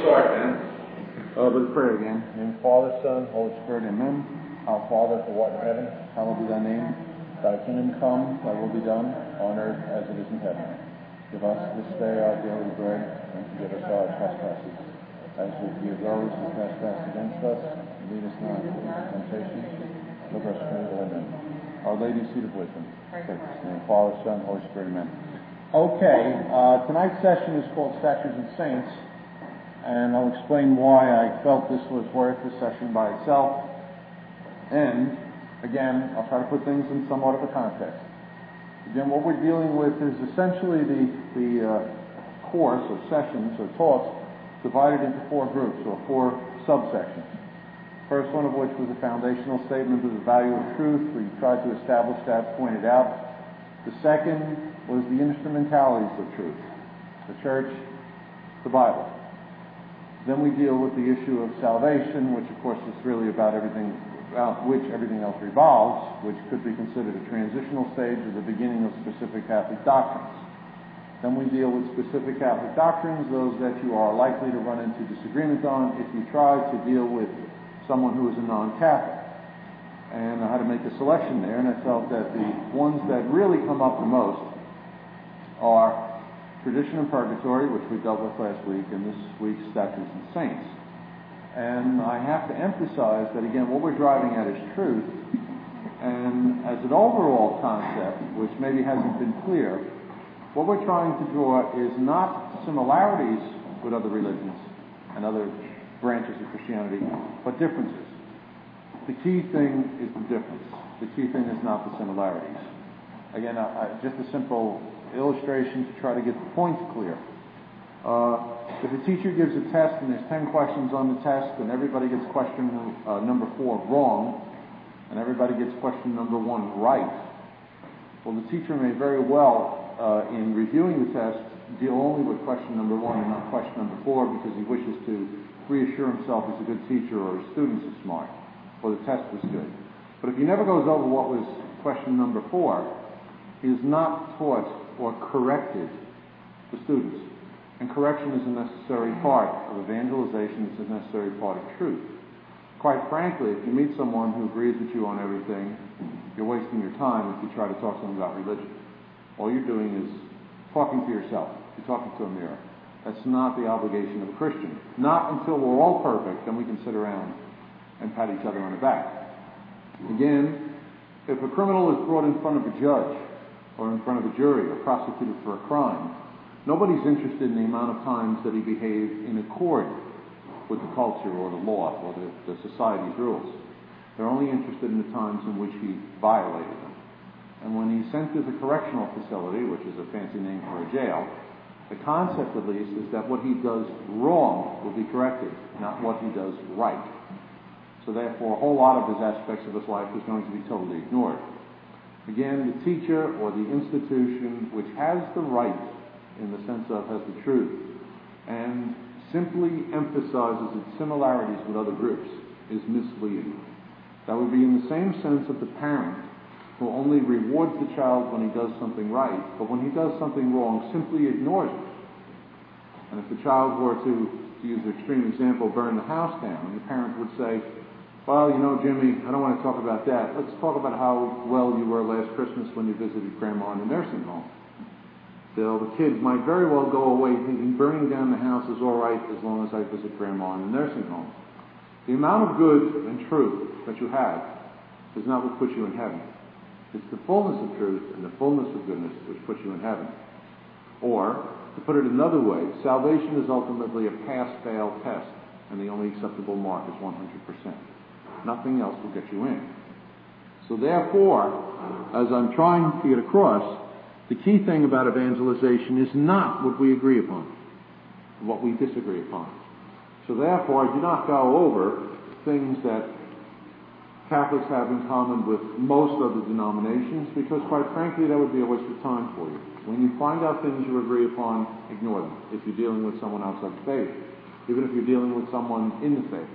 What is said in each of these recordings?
start then. With prayer again. In the Father, Son, Holy Spirit, Amen. Our Father, who art in heaven, hallowed be thy name. Thy kingdom come, thy will be done, on earth as it is in heaven. Give us this day our daily bread, and forgive us our trespasses, as we forgive those who trespass against us. And lead us not into temptation, but deliver us from evil. Amen. Our Lady, seat of wisdom. In the Father, Son, Holy Spirit, Amen. Okay, tonight's session is called Statues and Saints, and I'll explain why I felt this was worth a session by itself. And again, I'll try to put things in somewhat of a context. Again, what we're dealing with is essentially the course of sessions or talks divided into four groups or four subsections. First one of which was a foundational statement of the value of truth. We tried to establish that, pointed out. The second was the instrumentalities of truth, the church, the Bible. Then we deal with the issue of salvation, which of course is really about everything about which everything else revolves, which could be considered a transitional stage or the beginning of specific Catholic doctrines. Then we deal with specific Catholic doctrines, those that you are likely to run into disagreement on if you try to deal with someone who is a non-Catholic. And I had to make a selection there, and I felt that the ones that really come up the most are tradition and purgatory, which we dealt with last week, and this week's statues and saints. And I have to emphasize that, again, what we're driving at is truth, and as an overall concept, which maybe hasn't been clear, what we're trying to draw is not similarities with other religions and other branches of Christianity, but differences. The key thing is the difference. The key thing is not the similarities. Again, just a simple illustration to try to get the points clear. If a teacher gives a test and there's 10 questions on the test and everybody gets question number 4 wrong and everybody gets question number 1 right, well, the teacher may very well, in reviewing the test, deal only with question number 1 and not question number 4 because he wishes to reassure himself he's a good teacher or his students are smart or the test was good. But if he never goes over what was question number 4, he is not taught or corrected the students. And correction is a necessary part of evangelization. It's a necessary part of truth. Quite frankly, if you meet someone who agrees with you on everything, you're wasting your time if you try to talk to them about religion. All you're doing is talking to yourself. You're talking to a mirror. That's not the obligation of a Christian. Not until we're all perfect, then we can sit around and pat each other on the back. Again, if a criminal is brought in front of a judge or in front of a jury or prosecuted for a crime, nobody's interested in the amount of times that he behaved in accord with the culture or the law or the society's rules. They're only interested in the times in which he violated them. And when he's sent to the correctional facility, which is a fancy name for a jail, the concept at least is that what he does wrong will be corrected, not what he does right. So therefore, a whole lot of his aspects of his life is going to be totally ignored. Again, the teacher or the institution which has the right, in the sense of has the truth, and simply emphasizes its similarities with other groups, is misleading. That would be in the same sense of the parent who only rewards the child when he does something right, but when he does something wrong, simply ignores it. And if the child were to use an extreme example, burn the house down, and the parent would say, well, you know, Jimmy, I don't want to talk about that. Let's talk about how well you were last Christmas when you visited Grandma in the nursing home. So the kid might very well go away thinking burning down the house is all right as long as I visit Grandma in the nursing home. The amount of good and truth that you have is not what puts you in heaven. It's the fullness of truth and the fullness of goodness which puts you in heaven. Or, to put it another way, salvation is ultimately a pass-fail test, and the only acceptable mark is 100%. Nothing else will get you in. So therefore, as I'm trying to get across, the key thing about evangelization is not what we agree upon, what we disagree upon. So therefore, I do not go over things that Catholics have in common with most other denominations, because quite frankly, that would be a waste of time for you. When you find out things you agree upon, ignore them if you're dealing with someone outside the faith, even if you're dealing with someone in the faith.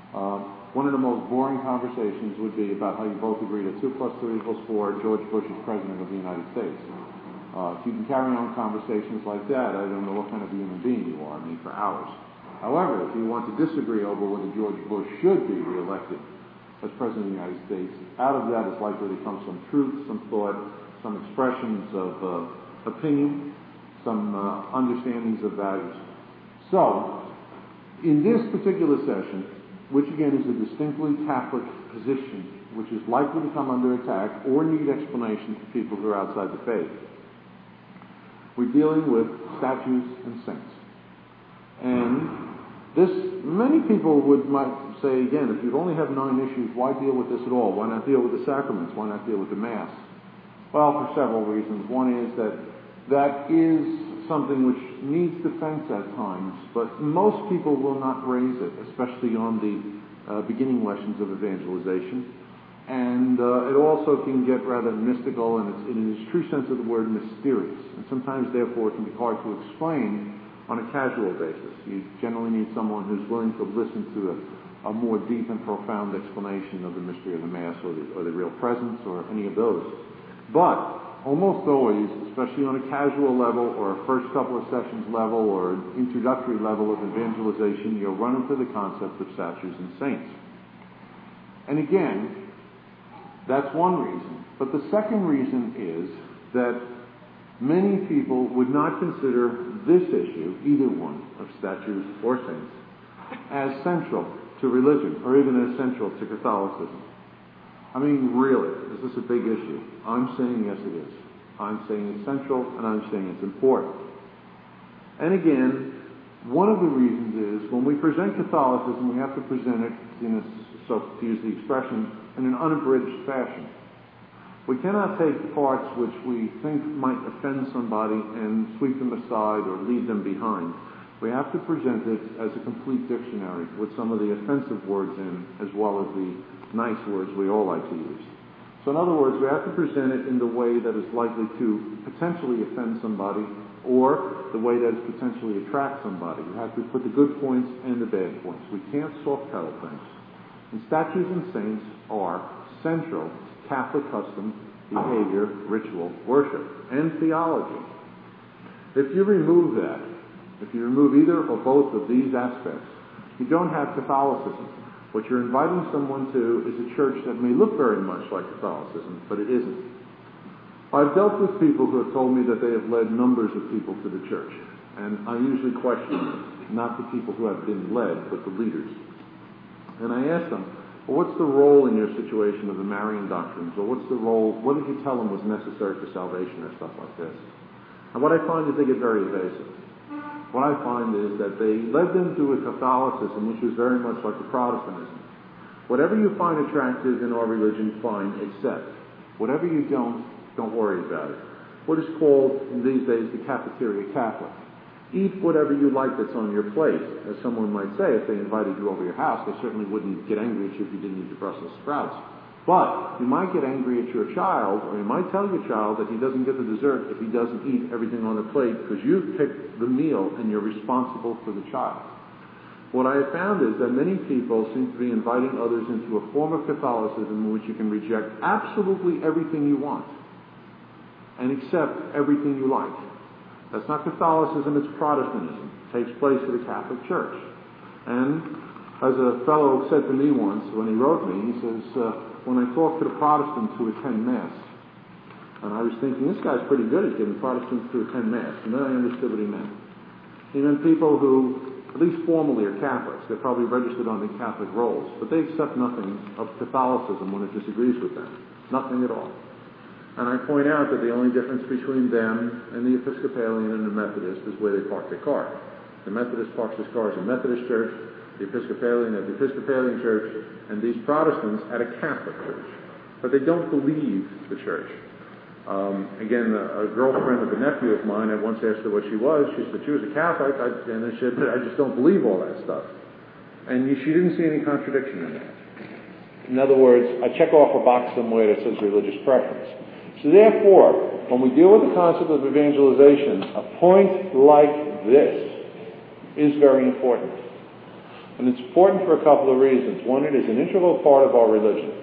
One of the most boring conversations would be about how you both agree that 2 + 2 = 4, George Bush is President of the United States. If you can carry on conversations like that, I don't know what kind of a human being you are, for hours. However, if you want to disagree over whether George Bush should be reelected as President of the United States, out of that is likely to come some truth, some thought, some expressions of opinion, some understandings of values. So, in this particular session, which again is a distinctly Catholic position, which is likely to come under attack or need explanation for people who are outside the faith, we're dealing with statues and saints. And this, many people might say, again, if you only have 9 issues, why deal with this at all? Why not deal with the sacraments? Why not deal with the Mass? Well, for several reasons. One is that is something which needs defense at times, but most people will not raise it, especially on the beginning lessons of evangelization. And it also can get rather mystical, and in its true sense of the word, mysterious. And sometimes, therefore, it can be hard to explain on a casual basis. You generally need someone who's willing to listen to a more deep and profound explanation of the mystery of the Mass or the real presence or any of those. But almost always, especially on a casual level or a first couple of sessions level or an introductory level of evangelization, you'll run into the concept of statues and saints. And again, that's one reason. But the second reason is that many people would not consider this issue, either one of statues or saints, as central to religion or even as central to Catholicism. I mean, really, is this a big issue? I'm saying yes, it is. I'm saying it's central, and I'm saying it's important. And again, one of the reasons is when we present Catholicism, we have to present it, so to use the expression, in an unabridged fashion. We cannot take parts which we think might offend somebody and sweep them aside or leave them behind. We have to present it as a complete dictionary with some of the offensive words in, as well as the nice words we all like to use. So in other words, we have to present it in the way that is likely to potentially offend somebody or the way that is potentially attract somebody. We have to put the good points and the bad points. We can't soft-pedal things. And statues and saints are central to Catholic custom, behavior, ritual, worship, and theology. If you remove that, if you remove either or both of these aspects, you don't have Catholicism. What you're inviting someone to is a church that may look very much like Catholicism, but it isn't. I've dealt with people who have told me that they have led numbers of people to the church, and I usually question them, not the people who have been led, but the leaders. And I ask them, well, what's the role in your situation of the Marian doctrines, or what's the role, what did you tell them was necessary for salvation, or stuff like this? And what I find is they get very evasive. What I find is that they led them to a Catholicism which was very much like the Protestantism. Whatever you find attractive in our religion, fine, accept. Whatever you don't worry about it. What is called these days the cafeteria Catholic. Eat whatever you like that's on your plate. As someone might say, if they invited you over your house, they certainly wouldn't get angry at you if you didn't eat your Brussels sprouts. But you might get angry at your child, or you might tell your child that he doesn't get the dessert if he doesn't eat everything on the plate because you've picked the meal and you're responsible for the child. What I have found is that many people seem to be inviting others into a form of Catholicism in which you can reject absolutely everything you want and accept everything you like. That's not Catholicism, it's Protestantism. It takes place in the Catholic Church. And as a fellow said to me once when he wrote me, he says, when I talk to the Protestants who attend Mass, and I was thinking, this guy's pretty good at getting Protestants to attend Mass, and then I understood what he meant. He meant people who, at least formally, are Catholics. They're probably registered on the Catholic rolls, but they accept nothing of Catholicism when it disagrees with them. Nothing at all. And I point out that the only difference between them and the Episcopalian and the Methodist is where they park their car. The Methodist parks his cars in the Methodist church, the Episcopalian at the Episcopalian church, and these Protestants at a Catholic church. But they don't believe the church. Again, a girlfriend of a nephew of mine, I once asked her what she was. She said she was a Catholic, and I said, I just don't believe all that stuff. And she didn't see any contradiction in that. In other words, I check off a box somewhere that says religious preference. So therefore, when we deal with the concept of evangelization, a point like this is very important. And it's important for a couple of reasons. One, it is an integral part of our religion.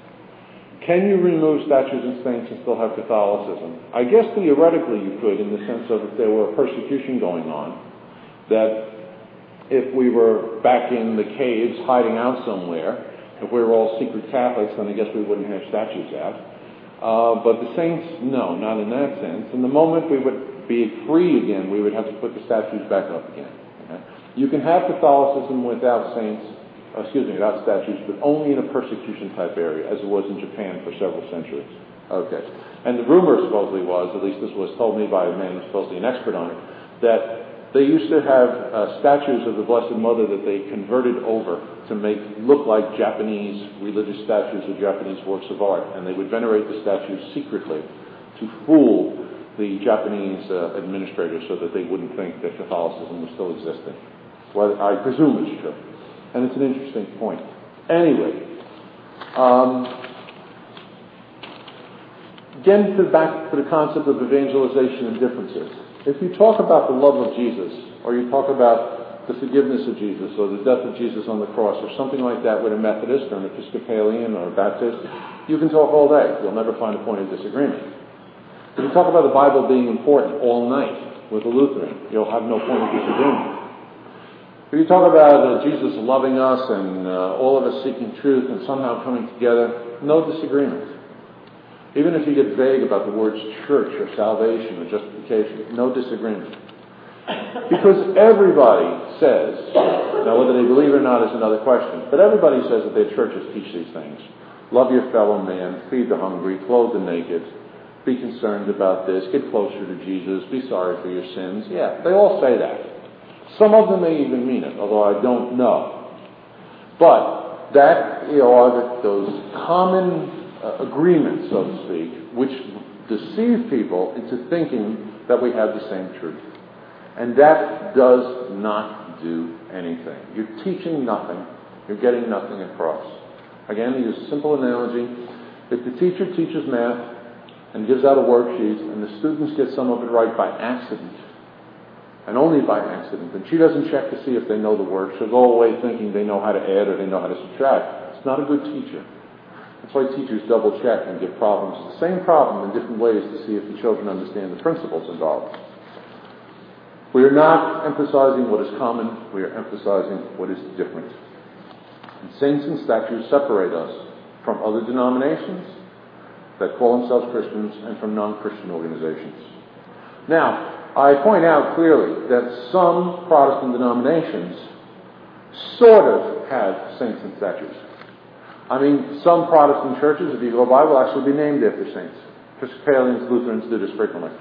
Can you remove statues and saints and still have Catholicism? I guess theoretically you could, in the sense of if there were persecution going on, that if we were back in the caves hiding out somewhere. If we were all secret Catholics, then I guess we wouldn't have statues out. But the saints, no, not in that sense. And the moment we would be free again, we would have to put the statues back up again. Okay? You can have Catholicism without without statues, but only in a persecution type area, as it was in Japan for several centuries. Okay. And the rumor supposedly was, at least this was told me by a man who's supposedly an expert on it, that they used to have statues of the Blessed Mother that they converted over to make look like Japanese religious statues or Japanese works of art. And they would venerate the statues secretly to fool the Japanese administrators so that they wouldn't think that Catholicism was still existing. Well, I presume it's true. And it's an interesting point. Anyway, again, back to the concept of evangelization and differences. If you talk about the love of Jesus, or you talk about the forgiveness of Jesus, or the death of Jesus on the cross, or something like that with a Methodist, or an Episcopalian, or a Baptist, you can talk all day. You'll never find a point of disagreement. If you talk about the Bible being important all night with a Lutheran, you'll have no point of disagreement. If you talk about Jesus loving us and all of us seeking truth and somehow coming together, no disagreement. Even if you get vague about the words church or salvation or justification, no disagreement. Because everybody says, now whether they believe it or not is another question, but everybody says that their churches teach these things. Love your fellow man, feed the hungry, clothe the naked, be concerned about this, get closer to Jesus, be sorry for your sins. Yeah, they all say that. Some of them may even mean it, although I don't know. But that are those common agreements, so to speak, which deceive people into thinking that we have the same truth. And that does not do anything. You're teaching nothing. You're getting nothing across. Again, to use a simple analogy, if the teacher teaches math and gives out a worksheet and the students get some of it right by accident, and only by accident, and she doesn't check to see if they know the word, she'll go away thinking they know how to add or they know how to subtract. It's not a good teacher. That's why teachers double check and give problems. The same problem in different ways to see if the children understand the principles involved. We are not emphasizing what is common. We are emphasizing what is different. And saints and statues separate us from other denominations that call themselves Christians and from non-Christian organizations. Now, I point out clearly that some Protestant denominations sort of have saints and statues. I mean, some Protestant churches, if you go by, will actually be named after saints. Episcopalians, Lutherans do this frequently.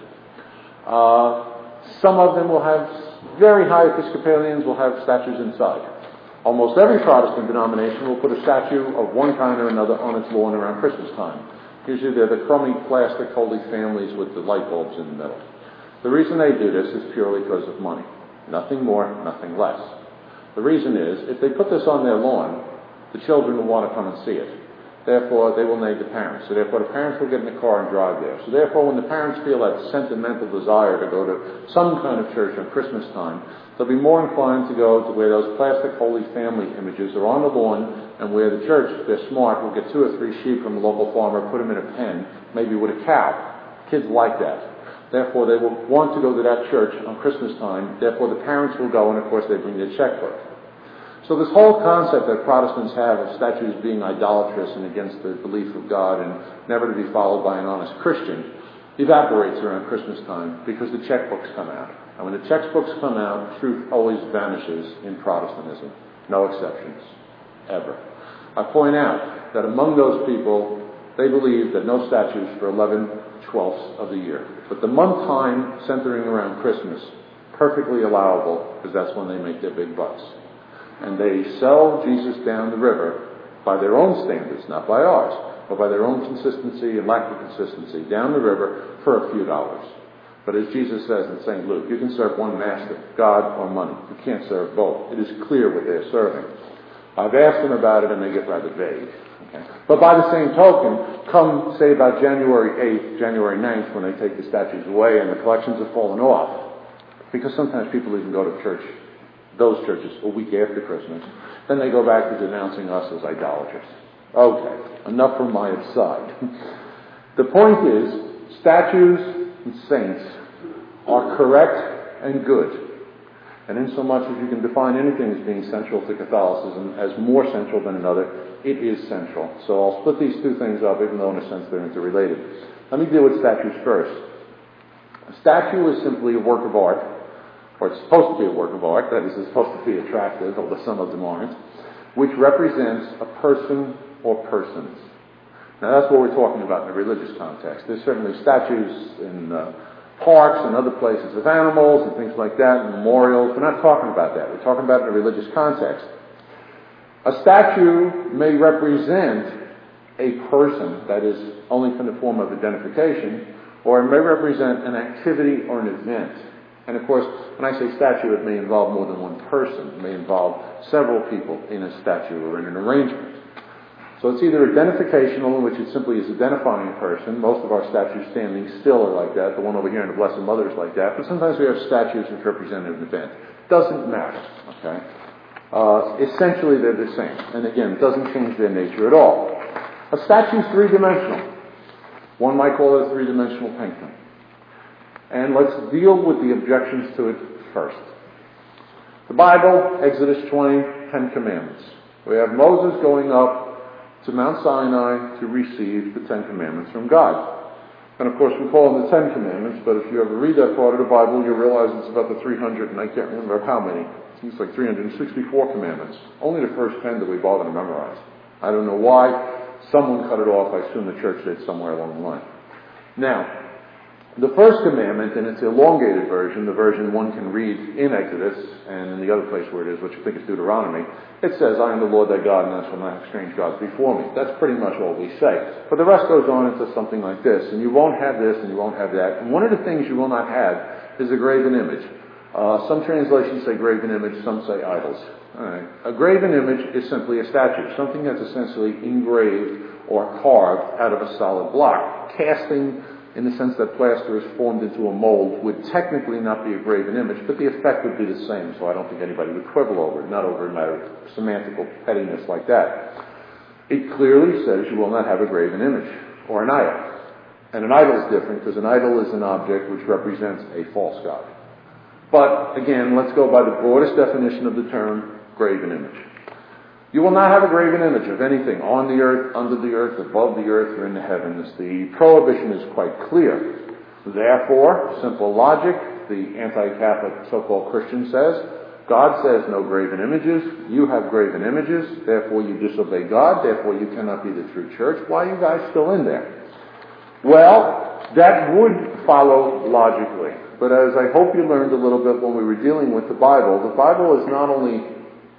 Some of them will have, very high Episcopalians will have statues inside. Almost every Protestant denomination will put a statue of one kind or another on its lawn around Christmas time. Usually they're the crummy plastic Holy Families with the light bulbs in the middle. The reason they do this is purely because of money. Nothing more, nothing less. The reason is, if they put this on their lawn, the children will want to come and see it. Therefore, they will nag the parents. So therefore, the parents will get in the car and drive there. So therefore, when the parents feel that sentimental desire to go to some kind of church on Christmas time, they'll be more inclined to go to where those plastic Holy Family images are on the lawn, and where the church, if they're smart, will get 2 or 3 sheep from a local farmer, put them in a pen, maybe with a cow. Kids like that. Therefore, they will want to go to that church on Christmas time. Therefore, the parents will go, and of course, they bring their checkbook. So this whole concept that Protestants have of statues being idolatrous and against the belief of God and never to be followed by an honest Christian evaporates around Christmas time because the checkbooks come out. And when the checkbooks come out, truth always vanishes in Protestantism. No exceptions. Ever. I point out that among those people, they believe that no statues for 11/12 of the year. But the month time centering around Christmas, perfectly allowable because that's when they make their big bucks. And they sell Jesus down the river by their own standards, not by ours, but by their own consistency and lack of consistency, down the river for a few dollars. But as Jesus says in St. Luke, you can serve one master, God or money. You can't serve both. It is clear what they're serving. I've asked them about it and they get rather vague. Okay. But by the same token, come, say, about January 8th, January 9th, when they take the statues away and the collections have fallen off, because sometimes people even go to church, those churches, a week after Christmas, then they go back to denouncing us as idolaters. Okay, enough from my side. The point is, statues and saints are correct and good. And insomuch as you can define anything as being central to Catholicism as more central than another, it is central. So I'll split these two things up, even though in a sense they're interrelated. Let me deal with statues first. A statue is simply a work of art, or it's supposed to be a work of art, that is, it's supposed to be attractive, although some of them aren't, which represents a person or persons. Now that's what we're talking about in the religious context. There's certainly statues in parks and other places of animals and things like that, and memorials. We're not talking about that. We're talking about it in a religious context. A statue may represent a person, that is, only from the form of identification, or it may represent an activity or an event. And of course, when I say statue, it may involve more than one person. It may involve several people in a statue or in an arrangement. So it's either identificational, in which it simply is identifying a person. Most of our statues standing still are like that. The one over here in the Blessed Mother is like that. But sometimes we have statues which represent an event. Doesn't matter. Okay? Essentially, they're the same. And again, it doesn't change their nature at all. A statue is three-dimensional. One might call it a three-dimensional painting. And let's deal with the objections to it first. The Bible, Exodus 20, 10 Commandments. We have Moses going up to Mount Sinai to receive the 10 Commandments from God. And of course we call them the 10 Commandments, but if you ever read that part of the Bible, you'll realize it's about the 300, and I can't remember how many. It's like 364 commandments. Only the first 10 that we bother to memorize. I don't know why. Someone cut it off. I assume the church did somewhere along the line. Now, the first commandment, in its elongated version, the version one can read in Exodus, and in the other place where it is, which I think is Deuteronomy, it says, I am the Lord thy God, and thou shalt not have strange gods before me. That's pretty much all we say. But the rest goes on into something like this, and you won't have this, and you won't have that. And one of the things you will not have is a graven image. Some translations say graven image, some say idols. All right. A graven image is simply a statue, something that's essentially engraved or carved out of a solid block. Casting, in the sense that plaster is formed into a mold, would technically not be a graven image, but the effect would be the same, so I don't think anybody would quibble over it, not over a matter of semantical pettiness like that. It clearly says you will not have a graven image, or an idol. And an idol is different, because an idol is an object which represents a false god. But, again, let's go by the broadest definition of the term, graven image. You will not have a graven image of anything on the earth, under the earth, above the earth, or in the heavens. The prohibition is quite clear. Therefore, simple logic, the anti-Catholic so-called Christian says, God says no graven images. You have graven images. Therefore, you disobey God. Therefore, you cannot be the true church. Why are you guys still in there? Well, that would follow logically. But as I hope you learned a little bit when we were dealing with the Bible is not only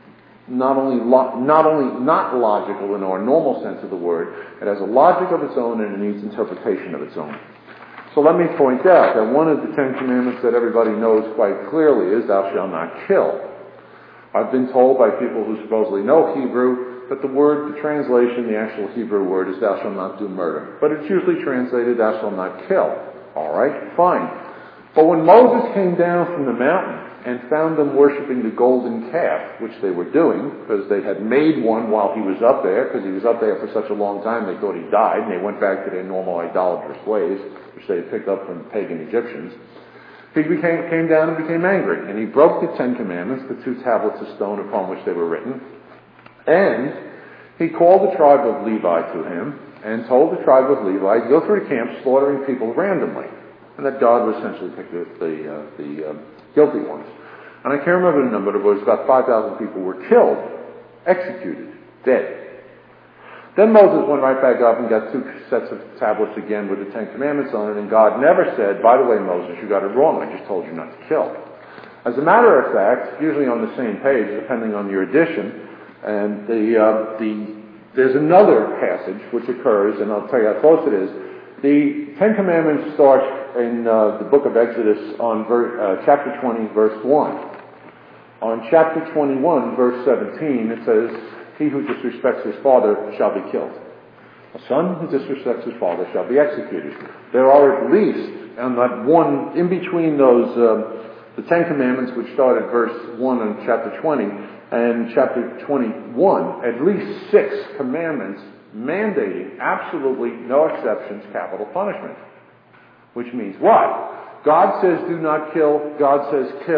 not logical in our normal sense of the word, it has a logic of its own and it needs interpretation of its own. So let me point out that one of the 10 Commandments that everybody knows quite clearly is thou shalt not kill. I've been told by people who supposedly know Hebrew that the translation, the actual Hebrew word is thou shalt not do murder. But it's usually translated thou shalt not kill. All right, fine. But when Moses came down from the mountain and found them worshiping the golden calf, which they were doing, because they had made one while he was up there, because he was up there for such a long time they thought he died, and they went back to their normal idolatrous ways, which they had picked up from pagan Egyptians, he came down and became angry, and he broke the 10 Commandments, the 2 tablets of stone upon which they were written, and he called the tribe of Levi to him, and told the tribe of Levi to go through the camp slaughtering people randomly, and that God would essentially pick the guilty ones. And I can't remember the number, but it was about 5,000 people were killed, executed, dead. Then Moses went right back up and got 2 sets of tablets again with the 10 Commandments on it, and God never said, by the way, Moses, you got it wrong, I just told you not to kill. As a matter of fact, usually on the same page, depending on your edition, and there's another passage which occurs, and I'll tell you how close it is. The 10 Commandments start in the book of Exodus on chapter 20, verse 1. On chapter 21, verse 17, it says, he who disrespects his father shall be killed. A son who disrespects his father shall be executed. There are at least, and that one, in between those, the 10 Commandments, which start at verse 1 in chapter 20, and chapter 21, at least 6 commandments mandating absolutely no exceptions capital punishment. Which means what? God says do not kill. God says kill.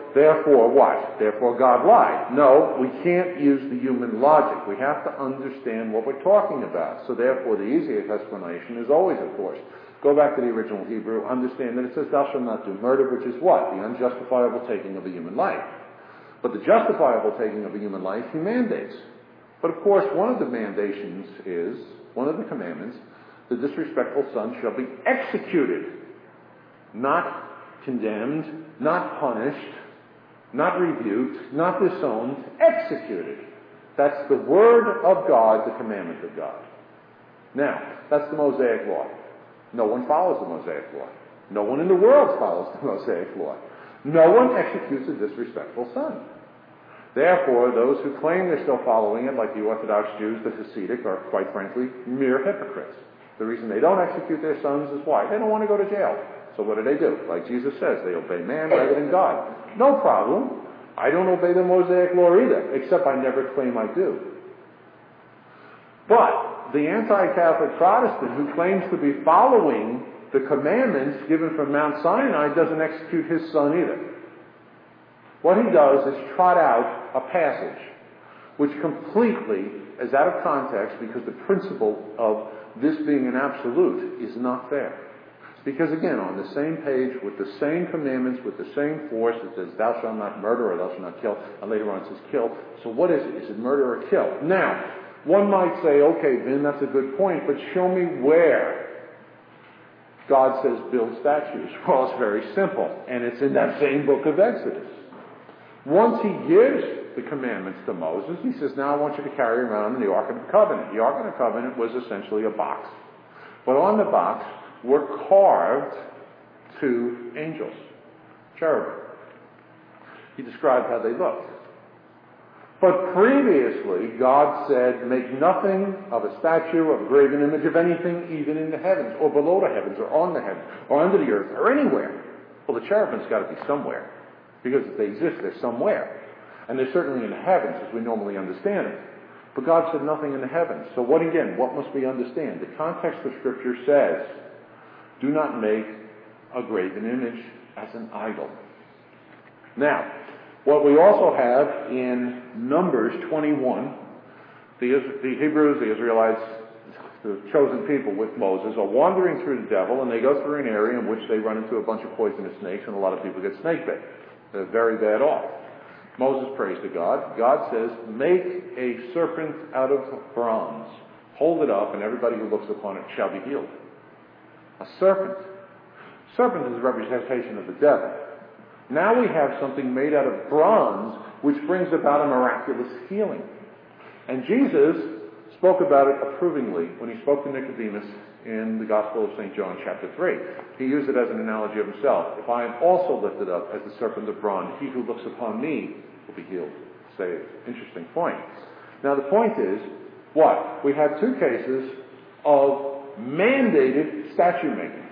therefore what? Therefore God lied. No, we can't use the human logic. We have to understand what we're talking about. So therefore the easiest explanation is always, of course, go back to the original Hebrew, understand that it says, thou shalt not do murder, which is what? The unjustifiable taking of a human life. But the justifiable taking of a human life, he mandates. But of course, one of the mandations is, one of the commandments, the disrespectful son shall be executed. Not condemned, not punished, not rebuked, not disowned, executed. That's the word of God, the commandment of God. Now, that's the Mosaic law. No one follows the Mosaic law. No one in the world follows the Mosaic law. No one executes a disrespectful son. Therefore, those who claim they're still following it, like the Orthodox Jews, the Hasidic, are quite frankly mere hypocrites. The reason they don't execute their sons is why? They don't want to go to jail. So what do? Like Jesus says, they obey man rather than God. No problem. I don't obey the Mosaic law either, except I never claim I do. But the anti-Catholic Protestant who claims to be following the commandments given from Mount Sinai doesn't execute his son either. What he does is trot out a passage which completely is out of context because the principle of this being an absolute is not there. Because again, on the same page, with the same commandments, with the same force, it says, thou shalt not murder or thou shalt not kill, and later on it says kill. So what is it? Is it murder or kill? Now, one might say, okay, Vin, that's a good point, but show me where God says build statues. Well, it's very simple, and it's in that same book of Exodus. Once he gives the commandments to Moses, he says, now I want you to carry around the Ark of the Covenant. The Ark of the Covenant was essentially a box. But on the box were carved two angels, cherubim. He described how they looked. But previously, God said, make nothing of a statue, of a graven image of anything, even in the heavens, or below the heavens, or on the heavens, or under the earth, or anywhere. Well, the cherubim's got to be somewhere. Because if they exist, they're somewhere. And they're certainly in the heavens, as we normally understand it. But God said nothing in the heavens. So what must we understand? The context of Scripture says, do not make a graven image as an idol. Now, what we also have in Numbers 21, the Hebrews, the Israelites, the chosen people with Moses, are wandering through the devil, and they go through an area in which they run into a bunch of poisonous snakes, and a lot of people get snake bit. They're very bad off. Moses prays to God. God says, make a serpent out of bronze. Hold it up, and everybody who looks upon it shall be healed. A serpent. Serpent is a representation of the devil. Now we have something made out of bronze, which brings about a miraculous healing. And Jesus spoke about it approvingly when he spoke to Nicodemus in the Gospel of St. John, chapter 3. He used it as an analogy of himself. If I am also lifted up as the serpent of bronze, he who looks upon me will be healed. Saved. Interesting point. Now the point is, what? We have two cases of mandated statue making.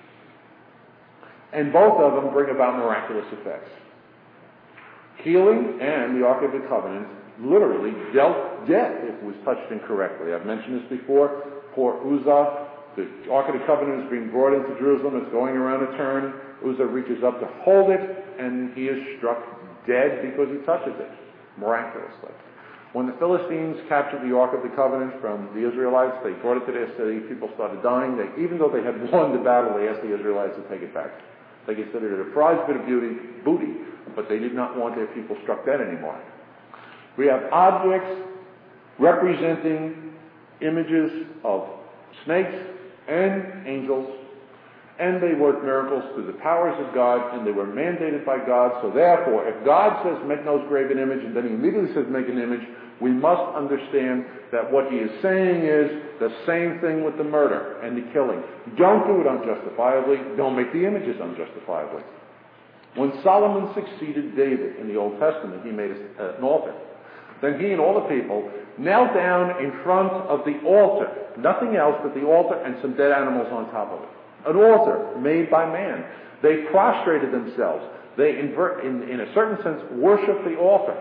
And both of them bring about miraculous effects. Healing and the Ark of the Covenant literally dealt death if it was touched incorrectly. I've mentioned this before. Poor Uzzah, the Ark of the Covenant is being brought into Jerusalem. It's going around a turn. Uzzah reaches up to hold it, and he is struck dead because he touches it, miraculously. When the Philistines captured the Ark of the Covenant from the Israelites, they brought it to their city. People started dying. Even though they had won the battle, they asked the Israelites to take it back. They considered it a prized bit of booty, but they did not want their people struck dead anymore. We have objects representing images of snakes and angels, and they worked miracles through the powers of God, and they were mandated by God. So therefore, if God says make no graven image, and then he immediately says make an image, we must understand that what he is saying is the same thing with the murder and the killing. Don't do it unjustifiably. Don't make the images unjustifiably. When Solomon succeeded David in the Old Testament, he made an altar. Then he and all the people knelt down in front of the altar. Nothing else but the altar and some dead animals on top of it. An altar made by man. They prostrated themselves. They, in a certain sense, worshiped the altar.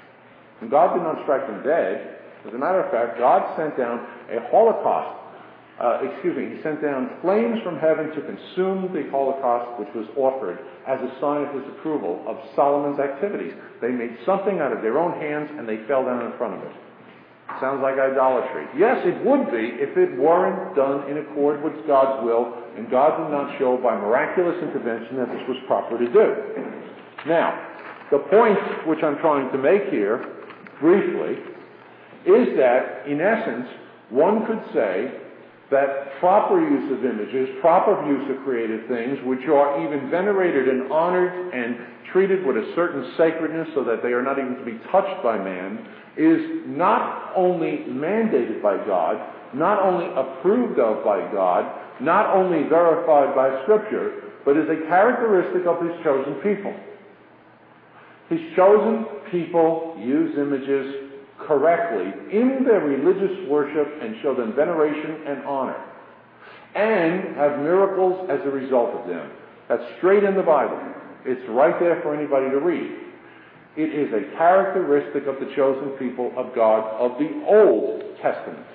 And God did not strike them dead. As a matter of fact, God sent down a holocaust he sent down flames from heaven to consume the Holocaust which was offered as a sign of his approval of Solomon's activities. They made something out of their own hands and they fell down in front of it. Sounds like idolatry. Yes, it would be if it weren't done in accord with God's will and God did not show by miraculous intervention that this was proper to do. Now, the point which I'm trying to make here, briefly, is that, in essence, one could say that proper use of images, proper use of created things, which are even venerated and honored and treated with a certain sacredness so that they are not even to be touched by man, is not only mandated by God, not only approved of by God, not only verified by Scripture, but is a characteristic of his chosen people. His chosen people use images correctly in their religious worship and show them veneration and honor, and have miracles as a result of them. That's straight in the Bible. It's right there for anybody to read. It is a characteristic of the chosen people of God of the Old Testament.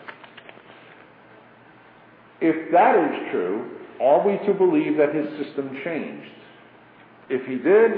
If that is true, are we to believe that his system changed? If he did,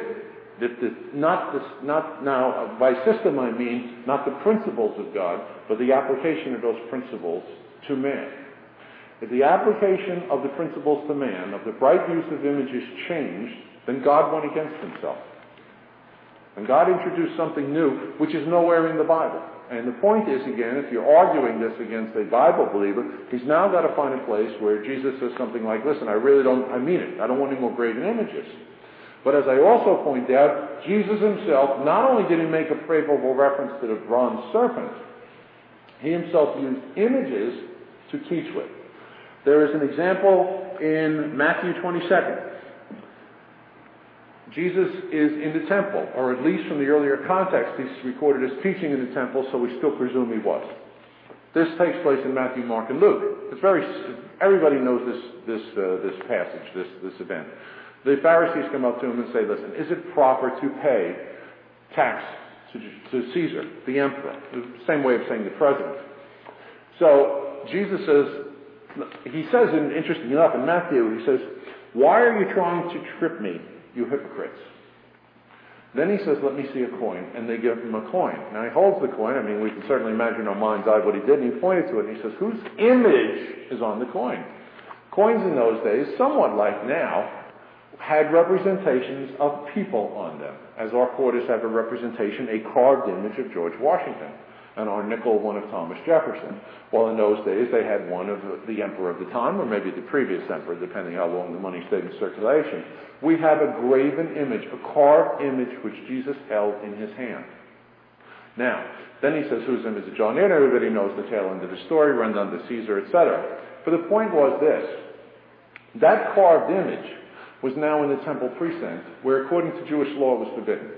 now, by system I mean not the principles of God, but the application of those principles to man. If the application of the principles to man, of the right use of images changed, then God went against himself. And God introduced something new, which is nowhere in the Bible. And the point is, again, if you're arguing this against a Bible believer, he's now got to find a place where Jesus says something like, listen, I mean it. I don't want any more graven images. But as I also point out, Jesus himself, not only did he make a favorable reference to the bronze serpent, he himself used images to teach with. There is an example in Matthew 22. Jesus is in the temple, or at least from the earlier context, he's recorded as teaching in the temple, so we still presume he was. This takes place in Matthew, Mark, and Luke. Everybody knows this passage, this event. The Pharisees come up to him and say, listen, is it proper to pay tax to Caesar, the emperor? The same way of saying the president. So Jesus says, interesting enough, in Matthew, he says, why are you trying to trip me, you hypocrites? Then he says, let me see a coin. And they give him a coin. Now he holds the coin. I mean, we can certainly imagine in our mind's eye what he did. And he pointed to it and he says, whose image is on the coin? Coins in those days, somewhat like now, had representations of people on them. As our quarters have a representation, a carved image of George Washington, and our nickel one of Thomas Jefferson. Well, in those days, they had one of the emperor of the time, or maybe the previous emperor, depending how long the money stayed in circulation. We have a graven image, a carved image which Jesus held in his hand. Now, then he says, whose image is it on? And everybody knows the tail end of the story, run down to Caesar, etc. But the point was this. That carved image was now in the temple precinct, where according to Jewish law it was forbidden.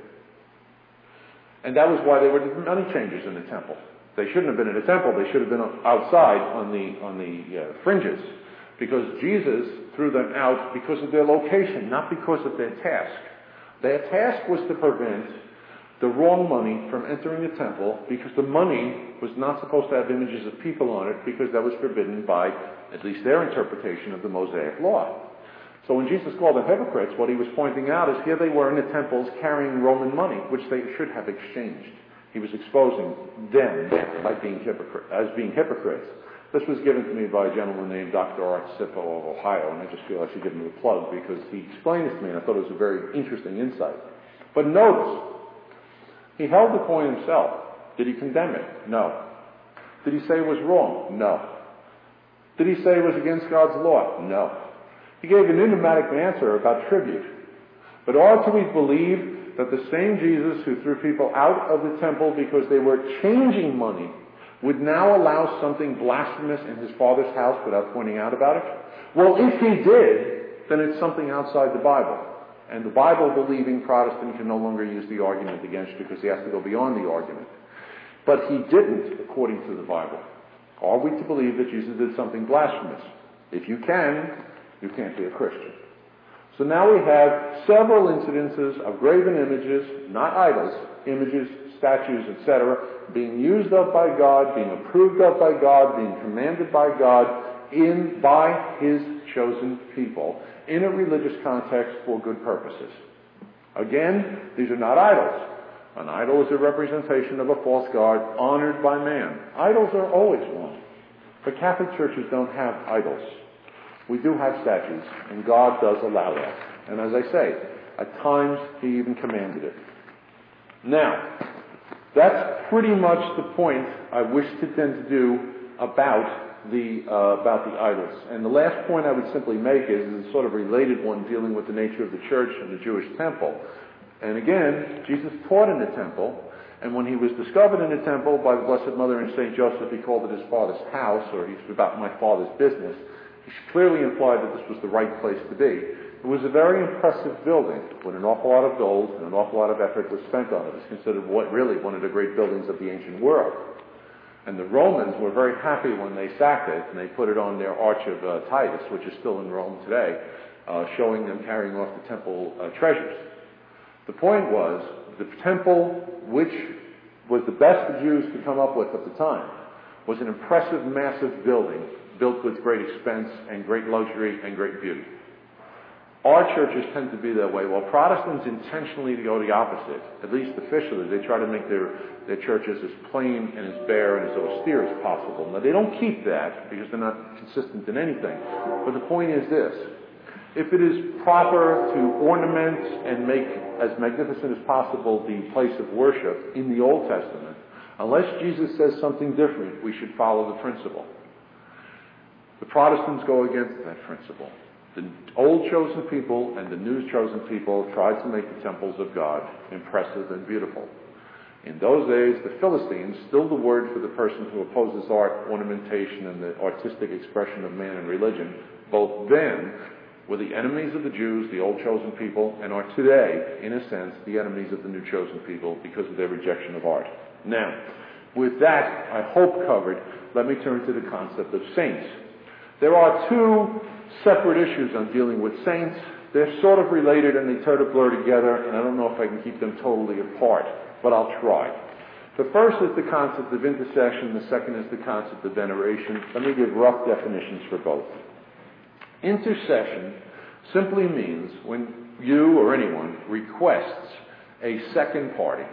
And that was why there were money changers in the temple. They shouldn't have been in the temple, they should have been outside on the fringes. Because Jesus threw them out because of their location, not because of their task. Their task was to prevent the wrong money from entering the temple, because the money was not supposed to have images of people on it, because that was forbidden by at least their interpretation of the Mosaic law. So when Jesus called them hypocrites, what he was pointing out is here they were in the temples carrying Roman money, which they should have exchanged. He was exposing them as being hypocrites. This was given to me by a gentleman named Dr. Art Sippo of Ohio, and I just feel I should give him a plug because he explained this to me, and I thought it was a very interesting insight. But notice, he held the coin himself. Did he condemn it? No. Did he say it was wrong? No. Did he say it was against God's law? No. He gave an enigmatic answer about tribute. But ought we believe that the same Jesus who threw people out of the temple because they were changing money would now allow something blasphemous in his Father's house without pointing out about it? Well, if he did, then it's something outside the Bible. And the Bible-believing Protestant can no longer use the argument against you because he has to go beyond the argument. But he didn't, according to the Bible. Are we to believe that Jesus did something blasphemous? If you can, you can't be a Christian. So now we have several incidences of graven images, not idols, images, statues, etc., being used of by God, being approved of by God, being commanded by God by his chosen people in a religious context for good purposes. Again, these are not idols. An idol is a representation of a false god honored by man. Idols are always wrong. But Catholic churches don't have idols. We do have statues, and God does allow that. And as I say, at times he even commanded it. Now, that's pretty much the point I wish to tend to do about the idols. And the last point I would simply make is a sort of related one dealing with the nature of the church and the Jewish temple. And again, Jesus taught in the temple, and when he was discovered in the temple by the Blessed Mother and St. Joseph, he called it his Father's house, or he's about my Father's business. He clearly implied that this was the right place to be. It was a very impressive building, with an awful lot of gold and an awful lot of effort was spent on it. It's considered really one of the great buildings of the ancient world. And the Romans were very happy when they sacked it, and they put it on their Arch of Titus, which is still in Rome today, showing them carrying off the temple treasures. The point was, the temple, which was the best the Jews could come up with at the time, was an impressive, massive building, built with great expense and great luxury and great beauty. Our churches tend to be that way, while Protestants intentionally go the opposite. At least officially, they try to make their churches as plain and as bare and as austere as possible. Now, they don't keep that, because they're not consistent in anything. But the point is this. If it is proper to ornament and make as magnificent as possible the place of worship in the Old Testament, unless Jesus says something different, we should follow the principle. The Protestants go against that principle. The old chosen people and the new chosen people tried to make the temples of God impressive and beautiful. In those days, the Philistines, still the word for the person who opposes art, ornamentation, and the artistic expression of man and religion, both then were the enemies of the Jews, the old chosen people, and are today, in a sense, the enemies of the new chosen people because of their rejection of art. Now, with that, I hope covered, let me turn to the concept of saints. There are two separate issues on dealing with saints. They're sort of related and they sort of blur together, and I don't know if I can keep them totally apart, but I'll try. The first is the concept of intercession, the second is the concept of veneration. Let me give rough definitions for both. Intercession simply means when you or anyone requests a second party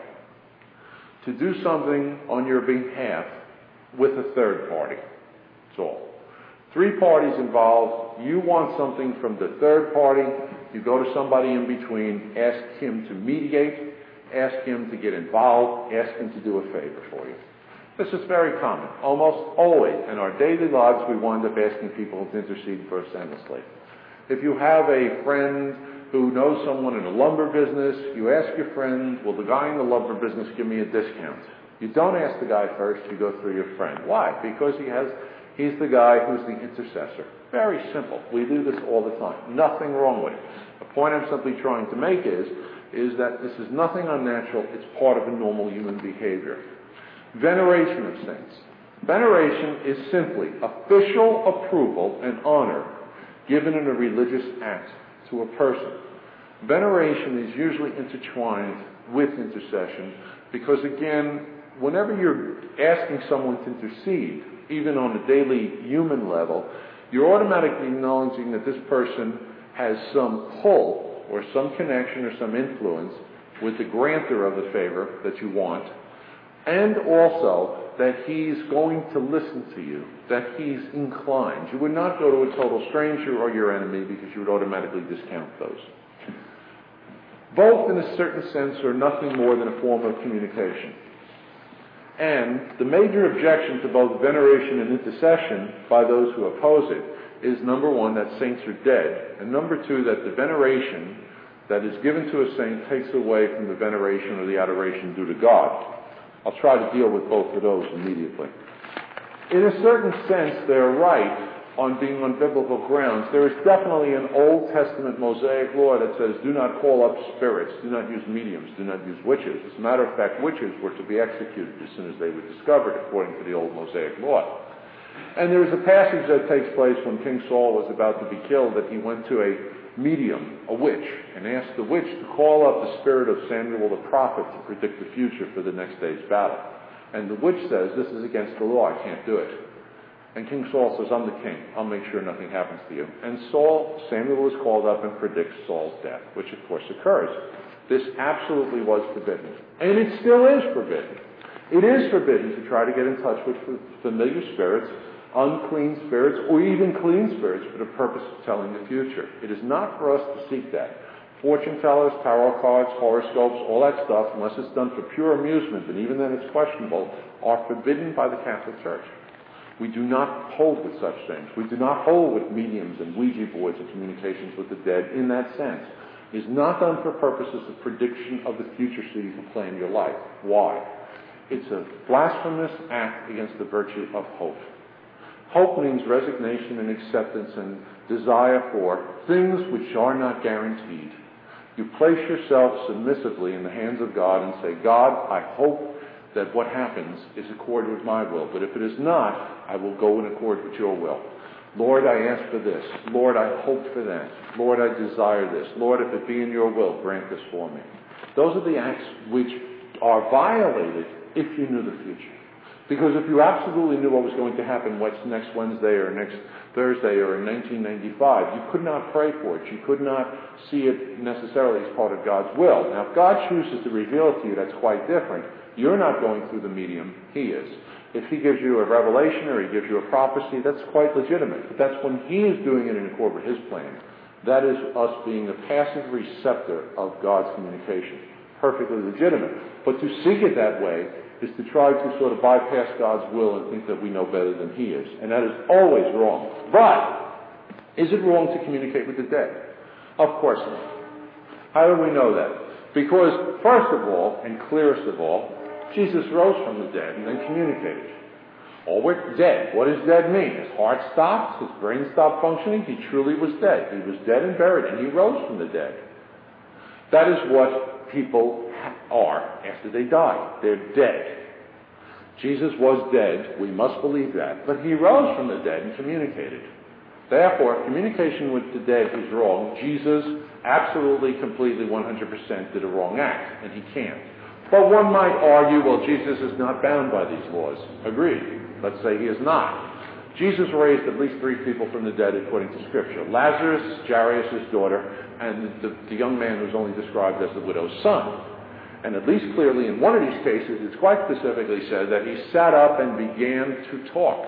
to do something on your behalf with a third party. That's all. Three parties involved. You want something from the third party. You go to somebody in between, ask him to mediate, ask him to get involved, ask him to do a favor for you. This is very common. Almost always in our daily lives, we wind up asking people to intercede for us endlessly. If you have a friend who knows someone in the lumber business, you ask your friend, will the guy in the lumber business give me a discount? You don't ask the guy first, you go through your friend. Why? Because he's the guy who's the intercessor. Very simple. We do this all the time. Nothing wrong with it. The point I'm simply trying to make is that this is nothing unnatural. It's part of a normal human behavior. Veneration of saints. Veneration is simply official approval and honor given in a religious act to a person. Veneration is usually intertwined with intercession because, again, whenever you're asking someone to intercede, even on a daily human level, you're automatically acknowledging that this person has some pull or some connection or some influence with the grantor of the favor that you want, and also that he's going to listen to you, that he's inclined. You would not go to a total stranger or your enemy because you would automatically discount those. Both, in a certain sense, are nothing more than a form of communication. And the major objection to both veneration and intercession by those who oppose it is, number one, that saints are dead, and number two, that the veneration that is given to a saint takes away from the veneration or the adoration due to God. I'll try to deal with both of those immediately. In a certain sense, they're right on being on biblical grounds. There is definitely an Old Testament Mosaic law that says, do not call up spirits, do not use mediums, do not use witches. As a matter of fact, witches were to be executed as soon as they were discovered, according to the old Mosaic law. And there is a passage that takes place when King Saul was about to be killed, that he went to a medium, a witch, and asked the witch to call up the spirit of Samuel the prophet to predict the future for the next day's battle. And the witch says, this is against the law, I can't do it. And King Saul says, I'm the king. I'll make sure nothing happens to you. And Samuel is called up and predicts Saul's death, which of course occurs. This absolutely was forbidden. And it still is forbidden. It is forbidden to try to get in touch with familiar spirits, unclean spirits, or even clean spirits for the purpose of telling the future. It is not for us to seek that. Fortune tellers, tarot cards, horoscopes, all that stuff, unless it's done for pure amusement, and even then it's questionable, are forbidden by the Catholic Church. We do not hold with such things. We do not hold with mediums and Ouija boards and communications with the dead in that sense. It is not done for purposes of prediction of the future so you can plan your life. Why? It's a blasphemous act against the virtue of hope. Hope means resignation and acceptance and desire for things which are not guaranteed. You place yourself submissively in the hands of God and say, God, I hope that what happens is accord with my will. But if it is not, I will go in accord with your will. Lord, I ask for this. Lord, I hope for that. Lord, I desire this. Lord, if it be in your will, grant this for me. Those are the acts which are violated if you knew the future. Because if you absolutely knew what was going to happen next Wednesday or next Thursday or in 1995, you could not pray for it. You could not see it necessarily as part of God's will. Now, if God chooses to reveal it to you, that's quite different. You're not going through the medium. He is. If he gives you a revelation or he gives you a prophecy, that's quite legitimate. But that's when he is doing it in accord with his plan. That is us being a passive receptor of God's communication. Perfectly legitimate. But to seek it that way is to try to sort of bypass God's will and think that we know better than he is. And that is always wrong. But is it wrong to communicate with the dead? Of course not. How do we know that? Because, first of all, and clearest of all, Jesus rose from the dead and then communicated. Oh, we're dead. What does dead mean? His heart stopped, his brain stopped functioning, he truly was dead. He was dead and buried, and he rose from the dead. That is what people are after they die. They're dead. Jesus was dead, we must believe that, but he rose from the dead and communicated. Therefore, if communication with the dead is wrong, Jesus absolutely, completely, 100% did a wrong act, and he can't. But one might argue, well, Jesus is not bound by these laws. Agreed. Let's say he is not. Jesus raised at least 3 people from the dead according to Scripture. Lazarus, Jairus' daughter, and the young man who's only described as the widow's son. And at least clearly in one of these cases, it's quite specifically said that he sat up and began to talk.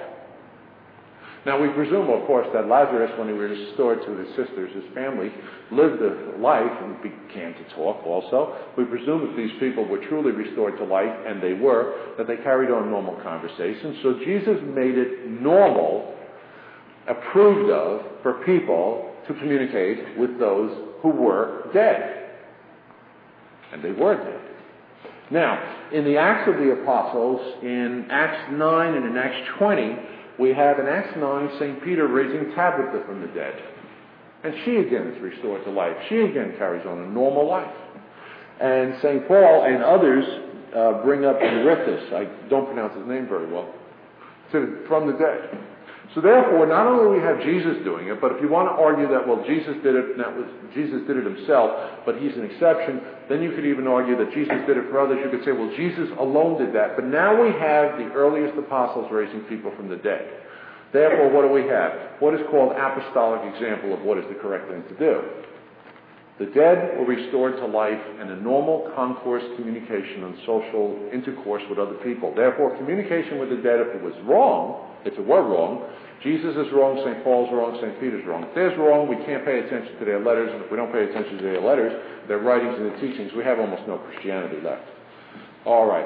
Now, we presume, of course, that Lazarus, when he was restored to his sisters, his family, lived a life and began to talk also. We presume that these people were truly restored to life, and they were, that they carried on normal conversations. So Jesus made it normal, approved of, for people to communicate with those who were dead. And they were dead. Now, in the Acts of the Apostles, in Acts 9 and in Acts 20, we have in Acts 9 St. Peter raising Tabitha from the dead. And she again is restored to life. She again carries on a normal life. And St. Paul and others bring up Eurythus, I don't pronounce his name very well, from the dead. So therefore, not only do we have Jesus doing it, but if you want to argue that, well, Jesus did it, Jesus did it himself, but he's an exception, then you could even argue that Jesus did it for others. You could say, well, Jesus alone did that. But now we have the earliest apostles raising people from the dead. Therefore, what do we have? What is called apostolic example of what is the correct thing to do. The dead were restored to life and a normal concourse communication and social intercourse with other people. Therefore, communication with the dead, if it was wrong, if it were wrong, Jesus is wrong, St. Paul's wrong, St. Peter's wrong. If they're wrong, we can't pay attention to their letters, and if we don't pay attention to their letters, their writings and their teachings, we have almost no Christianity left. All right.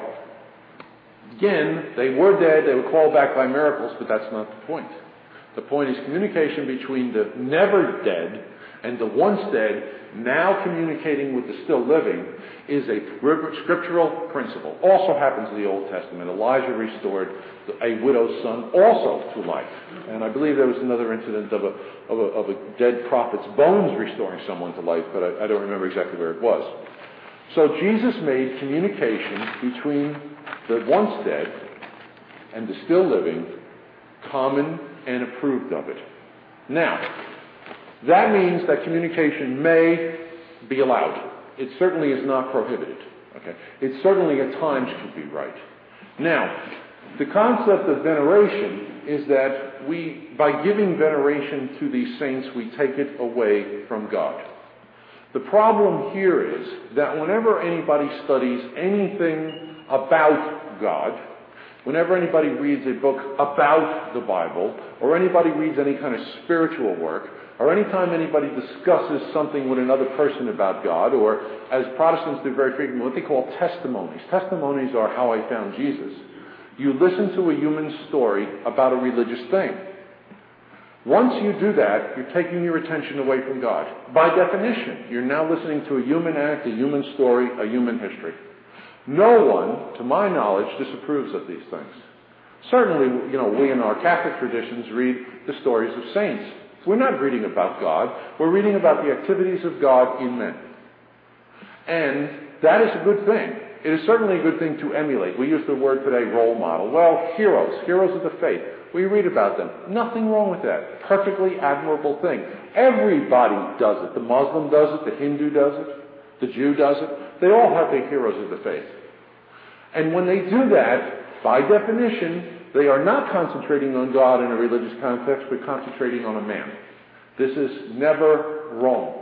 Again, they were dead, they were called back by miracles, but that's not the point. The point is communication between the never dead and the once dead, now communicating with the still living, is a scriptural principle. Also happens in the Old Testament. Elijah restored a widow's son also to life. And I believe there was another incident of a dead prophet's bones restoring someone to life, but I don't remember exactly where it was. So Jesus made communication between the once dead and the still living common and approved of it. Now, that means that communication may be allowed. It certainly is not prohibited. Okay? It certainly at times could be right. Now, the concept of veneration is that that by giving veneration to these saints, we take it away from God. The problem here is that whenever anybody studies anything about God, whenever anybody reads a book about the Bible, or anybody reads any kind of spiritual work, or anytime anybody discusses something with another person about God, or as Protestants do very frequently, what they call testimonies. Testimonies are how I found Jesus. You listen to a human story about a religious thing. Once you do that, you're taking your attention away from God. By definition, you're now listening to a human act, a human story, a human history. No one, to my knowledge, disapproves of these things. Certainly, we in our Catholic traditions read the stories of saints. We're not reading about God. We're reading about the activities of God in men. And that is a good thing. It is certainly a good thing to emulate. We use the word today, role model. Well, heroes of the faith. We read about them. Nothing wrong with that. Perfectly admirable thing. Everybody does it. The Muslim does it. The Hindu does it. The Jew does it. They all have their heroes of the faith. And when they do that, by definition, they are not concentrating on God in a religious context, but concentrating on a man. This is never wrong.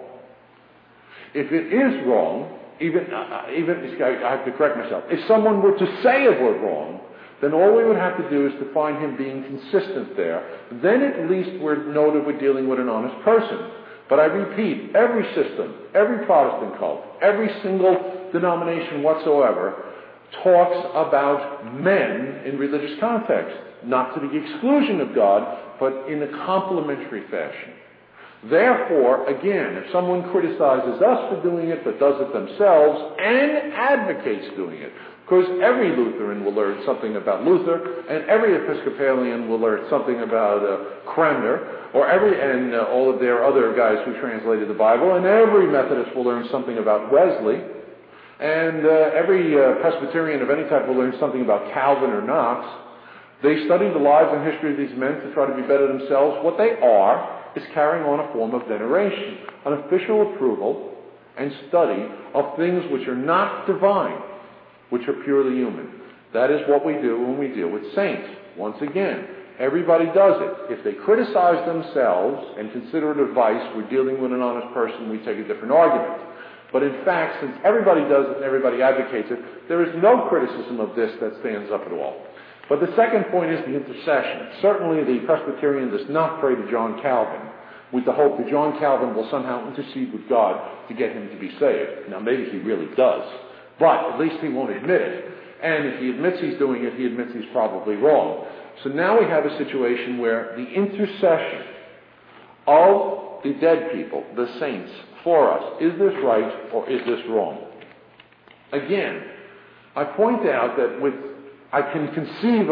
If it is wrong, even I have to correct myself. If someone were to say a word wrong, then all we would have to do is to find him being consistent there. Then at least we're noted we're dealing with an honest person. But I repeat, every system, every Protestant cult, every single denomination whatsoever talks about men in religious context, not to the exclusion of God, but in a complementary fashion. Therefore, again, if someone criticizes us for doing it, but does it themselves, and advocates doing it, because every Lutheran will learn something about Luther, and every Episcopalian will learn something about Cranmer, and all of their other guys who translated the Bible, and every Methodist will learn something about Wesley, and every Presbyterian of any type will learn something about Calvin or Knox. They study the lives and history of these men to try to be better themselves. What they are is carrying on a form of veneration, an official approval and study of things which are not divine, which are purely human. That is what we do when we deal with saints. Once again, everybody does it. If they criticize themselves and consider it a vice, we're dealing with an honest person, we take a different argument. But in fact, since everybody does it and everybody advocates it, there is no criticism of this that stands up at all. But the second point is the intercession. Certainly the Presbyterian does not pray to John Calvin with the hope that John Calvin will somehow intercede with God to get him to be saved. Now maybe he really does, but at least he won't admit it. And if he admits he's doing it, he admits he's probably wrong. So now we have a situation where the intercession of the dead people, the saints, for us, is this right or is this wrong? Again, I point out that I can conceive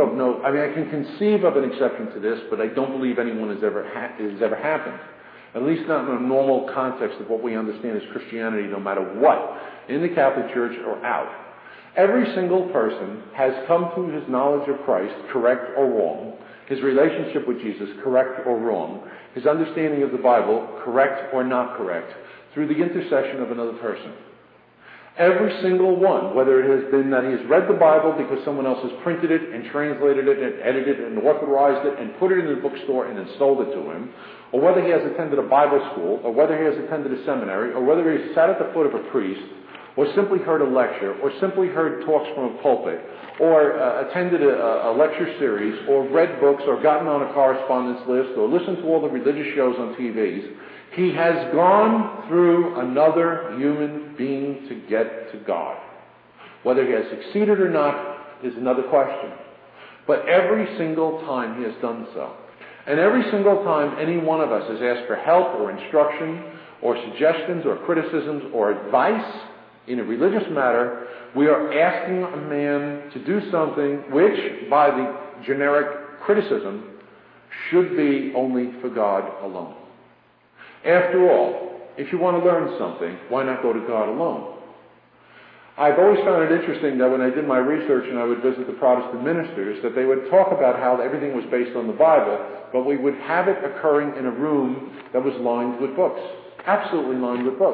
of an exception to this, but I don't believe anyone has ever happened. At least not in a normal context of what we understand as Christianity, no matter what, in the Catholic Church or out. Every single person has come to his knowledge of Christ, correct or wrong, his relationship with Jesus, correct or wrong, his understanding of the Bible, correct or not correct, through the intercession of another person. Every single one, whether it has been that he has read the Bible because someone else has printed it and translated it and edited it and authorized it and put it in the bookstore and then sold it to him, or whether he has attended a Bible school, or whether he has attended a seminary, or whether he has sat at the foot of a priest, or simply heard a lecture, or simply heard talks from a pulpit, or attended a lecture series, or read books, or gotten on a correspondence list, or listened to all the religious shows on TVs, he has gone through another human being to get to God. Whether he has succeeded or not is another question. But every single time he has done so, and every single time any one of us has asked for help or instruction or suggestions or criticisms or advice in a religious matter, we are asking a man to do something which, by the generic criticism, should be only for God alone. After all, if you want to learn something, why not go to God alone? I've always found it interesting that when I did my research and I would visit the Protestant ministers, that they would talk about how everything was based on the Bible, but we would have it occurring in a room that was lined with books. Absolutely lined with books.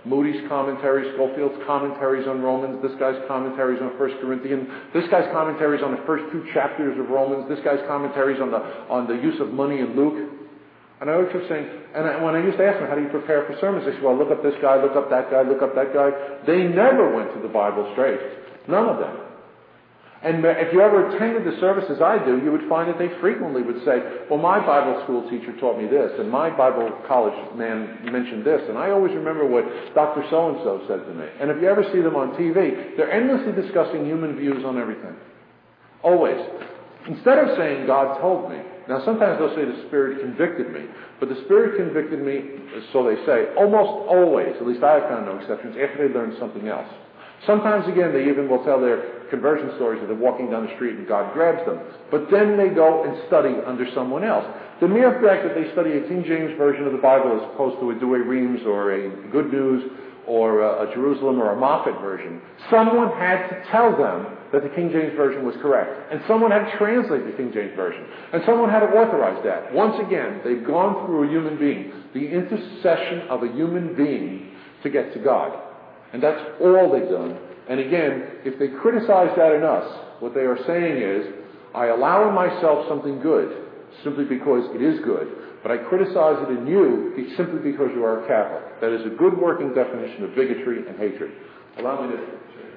Moody's commentaries, Scofield's commentaries on Romans, this guy's commentaries on 1 Corinthians, this guy's commentaries on the first 2 chapters of Romans, this guy's commentaries on the use of money in Luke. And I always kept saying, when I used to ask them, how do you prepare for sermons? They said, well, look up this guy, look up that guy, look up that guy. They never went to the Bible straight. None of them. And if you ever attended the services I do, you would find that they frequently would say, well, my Bible school teacher taught me this, and my Bible college man mentioned this, and I always remember what Dr. So-and-so said to me. And if you ever see them on TV, they're endlessly discussing human views on everything. Always. Instead of saying, God told me. Now, sometimes they'll say the Spirit convicted me, but the Spirit convicted me, so they say, almost always, at least I have found no exceptions, after they learned something else. Sometimes, again, they even will tell their conversion stories that they're walking down the street and God grabs them. But then they go and study under someone else. The mere fact that they study a King James version of the Bible as opposed to a Douay Rheims or a Good News or a Jerusalem or a Moffat version, someone had to tell them that the King James Version was correct. And someone had to translate the King James Version. And someone had to authorize that. Once again, they've gone through a human being, the intercession of a human being to get to God. And that's all they've done. And again, if they criticize that in us, what they are saying is, I allow in myself something good simply because it is good, but I criticize it in you simply because you are a Catholic. That is a good working definition of bigotry and hatred. Allow me to...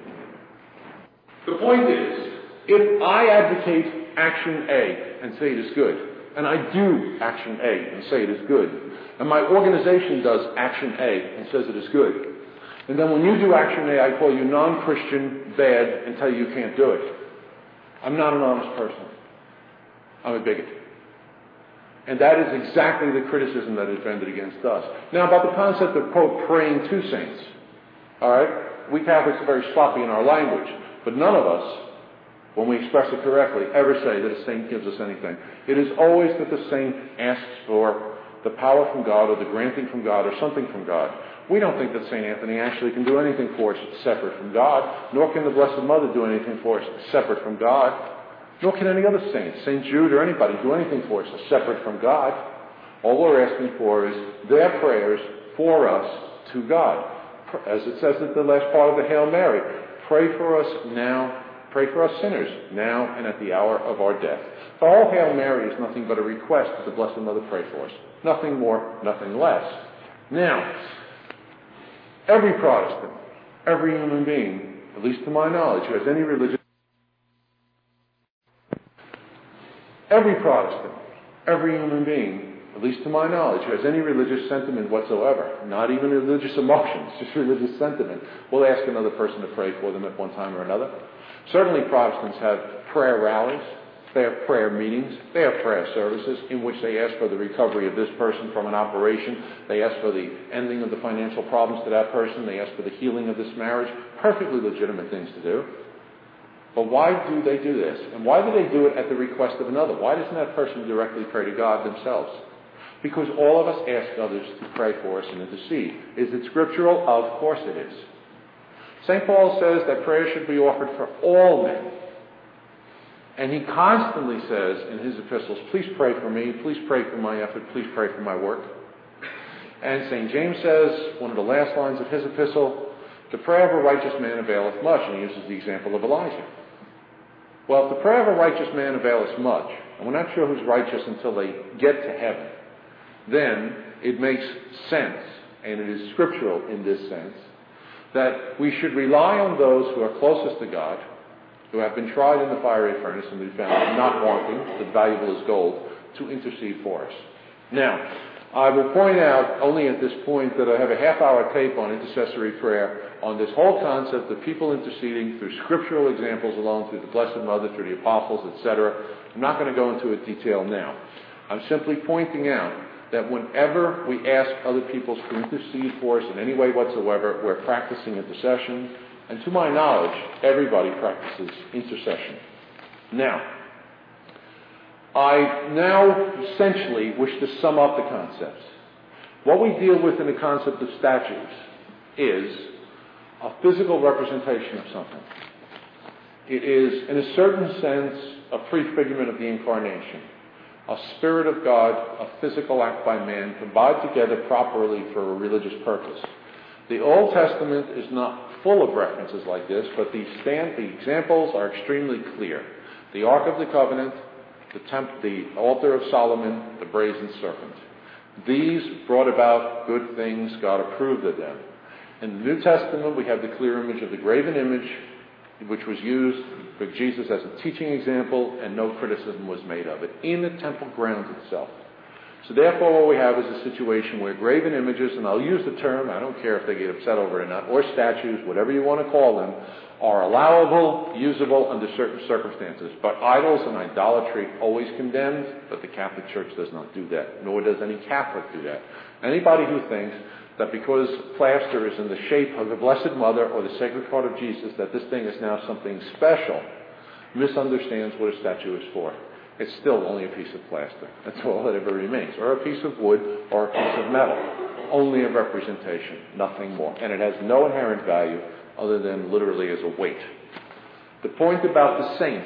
The point is, if I advocate action A and say it is good, and I do action A and say it is good, and my organization does action A and says it is good, and then when you do action A, I call you non-Christian, bad, and tell you you can't do it, I'm not an honest person. I'm a bigot. And that is exactly the criticism that is vented against us. Now, about the concept of, quote, praying to saints. All right? We Catholics are very sloppy in our language. But none of us, when we express it correctly, ever say that a saint gives us anything. It is always that the saint asks for the power from God or the granting from God or something from God. We don't think that St. Anthony actually can do anything for us separate from God, nor can the Blessed Mother do anything for us separate from God, nor can any other saint, St. Jude or anybody, do anything for us separate from God. All we're asking for is their prayers for us to God. As it says at the last part of the Hail Mary, pray for us now, pray for us sinners, now and at the hour of our death. The whole Hail Mary is nothing but a request that the Blessed Mother pray for us. Nothing more, nothing less. Now, every Protestant, every human being, at least to my knowledge, who has any religious... Every Protestant, every human being, at least to my knowledge, who has any religious sentiment whatsoever, not even religious emotions, just religious sentiment, will ask another person to pray for them at one time or another. Certainly Protestants have prayer rallies, they have prayer meetings, they have prayer services in which they ask for the recovery of this person from an operation, they ask for the ending of the financial problems to that person, they ask for the healing of this marriage. Perfectly legitimate things to do. But why do they do this? And why do they do it at the request of another? Why doesn't that person directly pray to God themselves? Because all of us ask others to pray for us and intercede. Is it scriptural? Of course it is. St. Paul says that prayer should be offered for all men. And he constantly says in his epistles, please pray for me, please pray for my effort, please pray for my work. And St. James says, one of the last lines of his epistle, the prayer of a righteous man availeth much, and he uses the example of Elijah. Well, if the prayer of a righteous man availeth much, and we're not sure who's righteous until they get to heaven, then it makes sense, and it is scriptural in this sense, that we should rely on those who are closest to God, who have been tried in the fiery furnace and been found not wanting, as valuable as gold, to intercede for us. Now, I will point out only at this point that I have a half-hour tape on intercessory prayer on this whole concept of people interceding through scriptural examples alone, through the Blessed Mother, through the Apostles, etc. I'm not going to go into it detail now. I'm simply pointing out that whenever we ask other people to intercede for us in any way whatsoever, we're practicing intercession. And to my knowledge, everybody practices intercession. Now, I now essentially wish to sum up the concepts. What we deal with in the concept of statues is a physical representation of something. It is, in a certain sense, a prefigurement of the Incarnation. A Spirit of God, a physical act by man, combined together properly for a religious purpose. The Old Testament is not full of references like this, but the examples are extremely clear. The Ark of the Covenant, the altar of Solomon, the brazen serpent. These brought about good things. God approved of them. In the New Testament, we have the clear image of the graven image, which was used for Jesus as a teaching example, and no criticism was made of it in the temple grounds itself. So therefore, what we have is a situation where graven images, and I'll use the term, I don't care if they get upset over it or not, or statues, whatever you want to call them, are allowable, usable under certain circumstances. But idols and idolatry always condemned, but the Catholic Church does not do that, nor does any Catholic do that. Anybody who thinks that because plaster is in the shape of the Blessed Mother or the Sacred Heart of Jesus, that this thing is now something special, misunderstands what a statue is for. It's still only a piece of plaster. That's all that ever remains. Or a piece of wood or a piece of metal. Only a representation, nothing more. And it has no inherent value other than literally as a weight. The point about the saints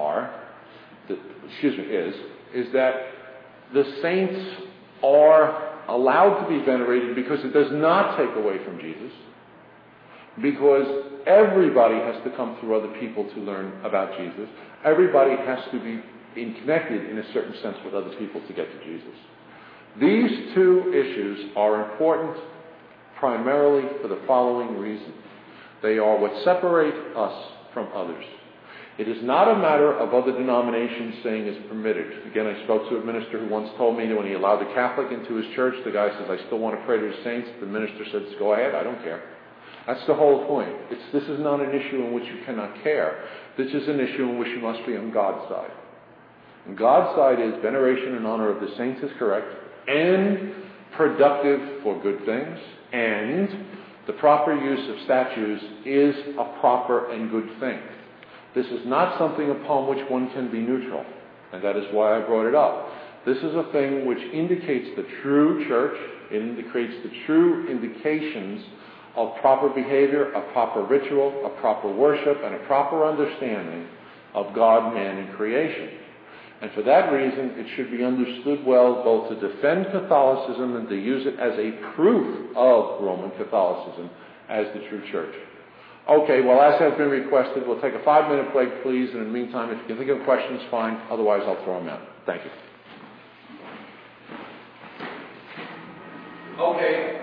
is that the saints are allowed to be venerated because it does not take away from Jesus. Because everybody has to come through other people to learn about Jesus. Everybody has to be connected in a certain sense with other people to get to Jesus. These two issues are important primarily for the following reason. They are what separate us from others. It is not a matter of other denominations saying it's permitted. Again, I spoke to a minister who once told me that when he allowed the Catholic into his church, the guy says, "I still want to pray to the saints." The minister says, "Go ahead, I don't care." That's the whole point. This is not an issue in which you cannot care. This is an issue in which you must be on God's side. And God's side is veneration and honor of the saints is correct and productive for good things, and the proper use of statues is a proper and good thing. This is not something upon which one can be neutral, and that is why I brought it up. This is a thing which indicates the true church, it indicates the true indications of proper behavior, a proper ritual, a proper worship, and a proper understanding of God, man, and creation. And for that reason, it should be understood well both to defend Catholicism and to use it as a proof of Roman Catholicism as the true church. Okay, well, as has been requested, we'll take a 5-minute break, please. And in the meantime, if you can think of questions, fine. Otherwise, I'll throw them out. Thank you. Okay.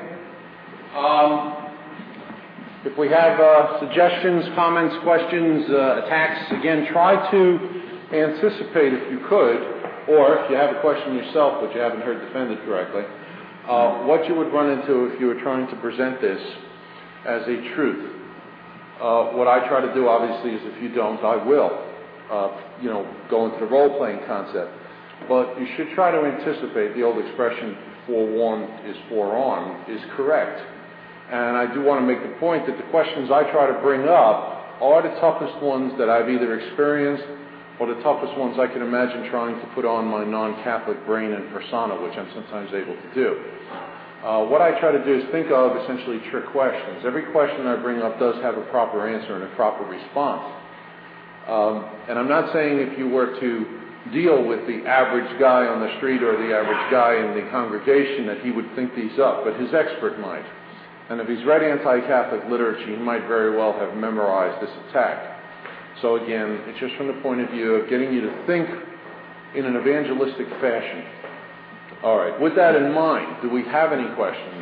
If we have suggestions, comments, questions, attacks, again, try to anticipate, if you could, or if you have a question yourself but you haven't heard defended correctly, what you would run into if you were trying to present this as a truth. What I try to do, obviously, is if you don't, I will, go into the role-playing concept. But you should try to anticipate the old expression, forewarned is forearmed, is correct. And I do want to make the point that the questions I try to bring up are the toughest ones that I've either experienced or the toughest ones I can imagine trying to put on my non-Catholic brain and persona, which I'm sometimes able to do. What I try to do is think of essentially trick questions. Every question I bring up does have a proper answer and a proper response. And I'm not saying if you were to deal with the average guy on the street or the average guy in the congregation that he would think these up, but his expert might. And if he's read anti-Catholic literature, he might very well have memorized this attack. So again, it's just from the point of view of getting you to think in an evangelistic fashion. All right, with that in mind, do we have any questions?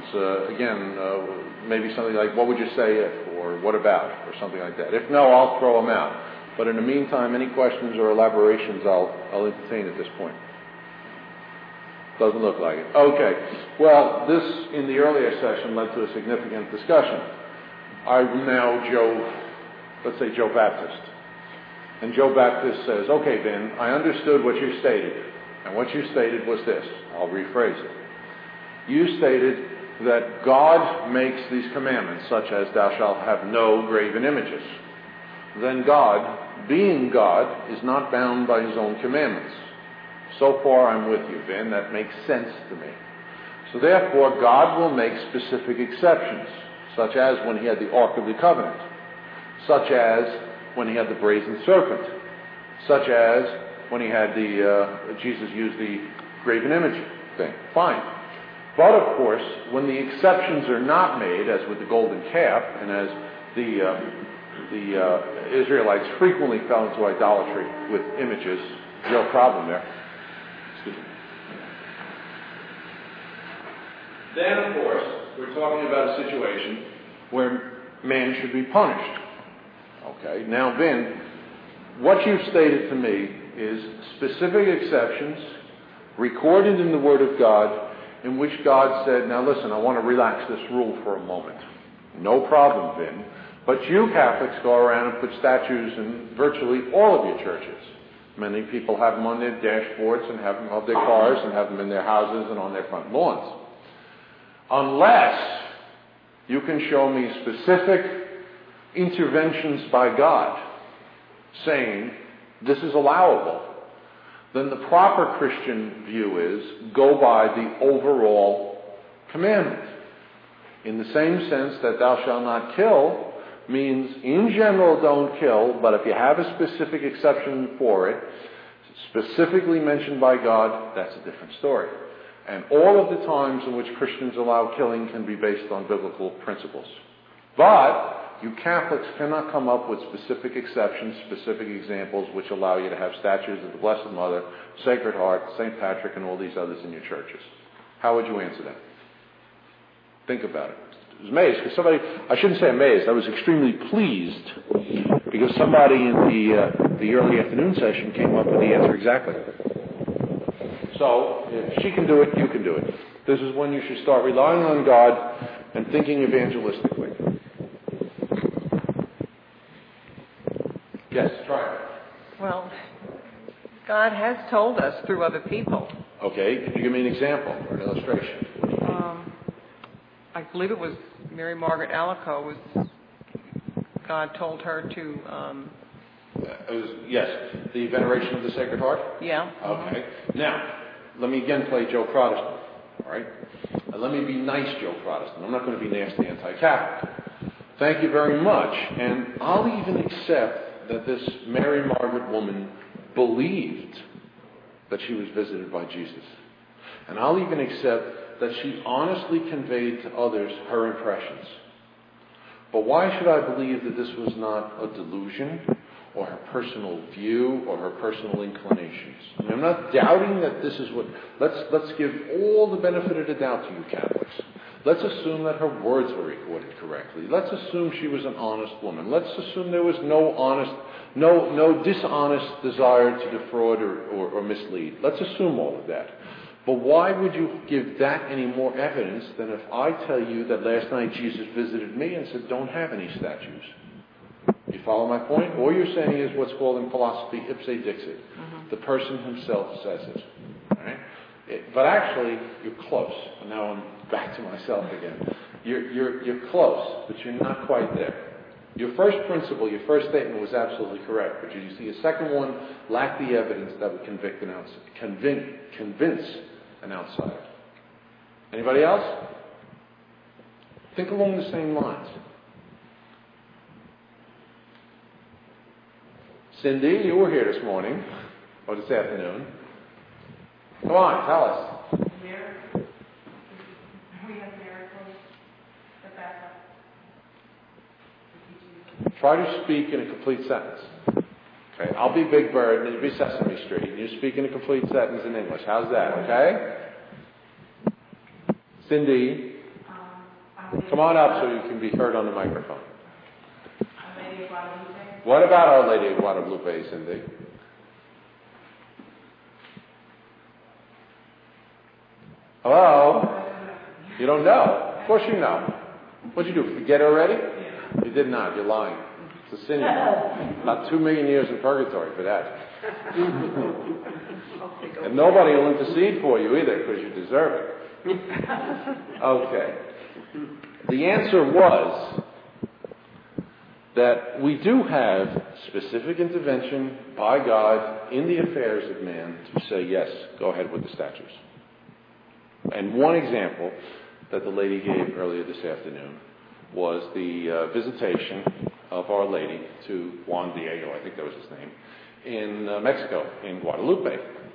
Maybe something like, what would you say if, or what about, or something like that. If no, I'll throw them out. But in the meantime, any questions or elaborations I'll entertain at this point. Doesn't look like it. Okay. Well, this, in the earlier session, led to a significant discussion. I'm now Joe Baptist. And Joe Baptist says, okay, Ben, I understood what you stated. And what you stated was this. I'll rephrase it. You stated that God makes these commandments, such as thou shalt have no graven images. Then God, being God, is not bound by his own commandments. So far, I'm with you, Ben. That makes sense to me. So therefore, God will make specific exceptions, such as when he had the Ark of the Covenant, such as when he had the brazen serpent, such as when he had Jesus used the graven image thing. Fine. But, of course, when the exceptions are not made, as with the golden calf, and as the Israelites frequently fell into idolatry with images, real problem there. Excuse me. Then, of course, we're talking about a situation where man should be punished. Okay, now, Vin, what you've stated to me is specific exceptions recorded in the Word of God in which God said, now listen, I want to relax this rule for a moment. No problem, Vin. But you Catholics go around and put statues in virtually all of your churches. Many people have them on their dashboards and have them of their cars and have them in their houses and on their front lawns. Unless you can show me specific interventions by God saying this is allowable, then the proper Christian view is go by the overall commandment. In the same sense that thou shalt not kill means in general don't kill, but if you have a specific exception for it, specifically mentioned by God, that's a different story. And all of the times in which Christians allow killing can be based on biblical principles. But you Catholics cannot come up with specific exceptions, specific examples which allow you to have statues of the Blessed Mother, Sacred Heart, St. Patrick, and all these others in your churches. How would you answer that? Think about it. I was amazed because somebody, I shouldn't say amazed, I was extremely pleased because somebody in the early afternoon session came up with the answer exactly. So, if she can do it, you can do it. This is when you should start relying on God and thinking evangelistically. Yes, try it. Well, God has told us through other people. Okay, could you give me an example or an illustration? I believe it was Mary Margaret Alacoque. God told her to... yes, the veneration of the Sacred Heart? Yeah. Okay. Now, let me again play Joe Protestant, all right? Let me be nice Joe Protestant. I'm not going to be nasty anti-Catholic. Thank you very much. And I'll even accept that this Mary Margaret woman believed that she was visited by Jesus. And I'll even accept that she honestly conveyed to others her impressions. But why should I believe that this was not a delusion or her personal view or her personal inclinations? I mean, I'm not doubting that this is what... Let's give all the benefit of the doubt to you Catholics. Let's assume that her words were recorded correctly. Let's assume she was an honest woman. Let's assume there was no dishonest desire to defraud or mislead. Let's assume all of that. But why would you give that any more evidence than if I tell you that last night Jesus visited me and said, don't have any statues? You follow my point? All you're saying is what's called in philosophy ipse dixit. Mm-hmm. The person himself says it. Right? But actually, you're close. And now I'm back to myself again. You're close, but you're not quite there. Your first principle, your first statement was absolutely correct. But you see, a second one lacked the evidence that would convince an outsider. Anybody else? Think along the same lines. Cindy, you were here this morning, or this afternoon. Come on, tell us. We have miracles that back up. Try to speak in a complete sentence. Okay, I'll be Big Bird and you be Sesame Street. And you speak in a complete sentence in English. How's that, okay? Cindy, come on up so you can be heard on the microphone. What about Our Lady of Guadalupe, Cindy? Hello? You don't know? Of course you know. What'd you do, forget already? You did not. You're lying. It's a sin. About 2 million years in purgatory for that. And nobody will intercede for you either because you deserve it. Okay. The answer was that we do have specific intervention by God in the affairs of man to say, yes, go ahead with the statues. And one example that the lady gave earlier this afternoon was the visitation of Our Lady to Juan Diego, I think that was his name, in Mexico, in Guadalupe.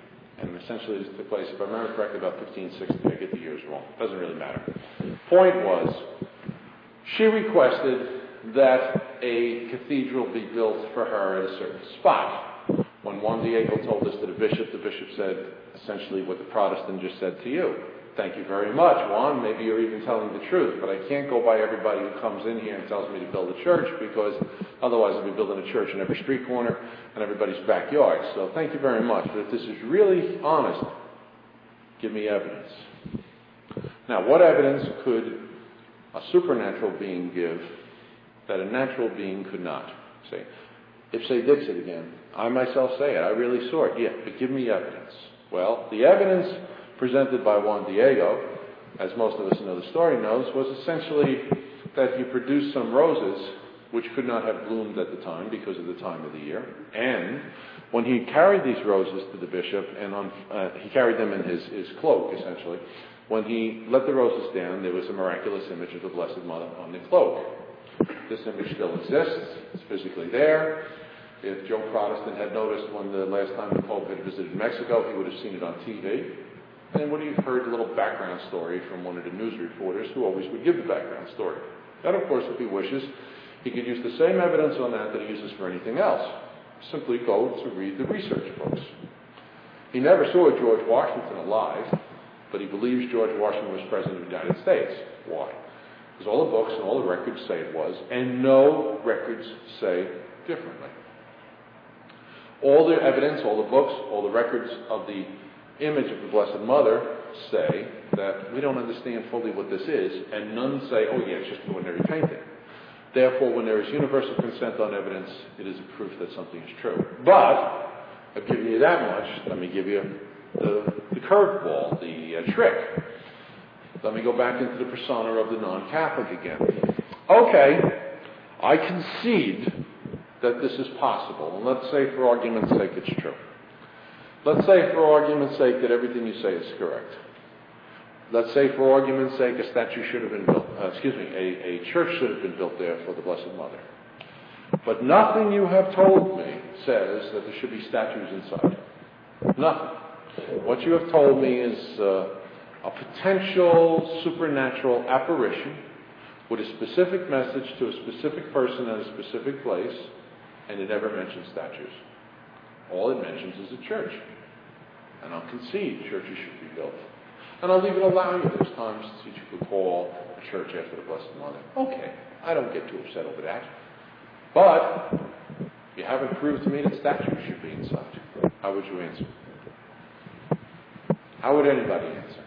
And essentially this took place, if I remember correctly, about 1560. I get the years wrong. Doesn't really matter. Point was, she requested that a cathedral be built for her at a certain spot. When Juan Diego told this to the bishop said essentially what the Protestant just said to you. Thank you very much, Juan. Maybe you're even telling the truth, but I can't go by everybody who comes in here and tells me to build a church, because otherwise I'll be building a church in every street corner and everybody's backyard. So thank you very much. But if this is really honest, give me evidence. Now, what evidence could a supernatural being give that a natural being could not? Say, if say Dixit again, I myself say it, I really saw it, yeah, but give me evidence. Well, the evidence presented by Juan Diego, as most of us know the story knows, was essentially that he produced some roses which could not have bloomed at the time because of the time of the year. And when he carried these roses to the bishop, and he carried them in his cloak, essentially, when he let the roses down, there was a miraculous image of the Blessed Mother on the cloak. This image still exists. It's physically there. If Joe Protestant had noticed when the last time the Pope had visited Mexico, he would have seen it on TV. And would have heard a little background story from one of the news reporters who always would give the background story. And of course, if he wishes, he could use the same evidence on that he uses for anything else. Simply go to read the research books. He never saw George Washington alive, but he believes George Washington was President of the United States. Why? Because all the books and all the records say it was, and no records say differently. All the evidence, all the books, all the records of the image of the Blessed Mother say that we don't understand fully what this is, and none say, oh yeah, it's just an ordinary painting. Therefore, when there is universal consent on evidence, it is a proof that something is true. But, I've given you that much, let me give you the curveball, the trick. Let me go back into the persona of the non-Catholic again. Okay, I concede that this is possible, and let's say for argument's sake it's true. Let's say for argument's sake that everything you say is correct. Let's say for argument's sake a statue should have been built, a church should have been built there for the Blessed Mother. But nothing you have told me says that there should be statues inside. Nothing. What you have told me is a potential supernatural apparition with a specific message to a specific person at a specific place, and it never mentions statues. All it mentions is a church. And I'll concede churches should be built. And I'll even allow you there's times that you could call a church after the Blessed Mother. Okay, I don't get too upset over that. But you haven't proved to me that statues should be inside. How would you answer? How would anybody answer?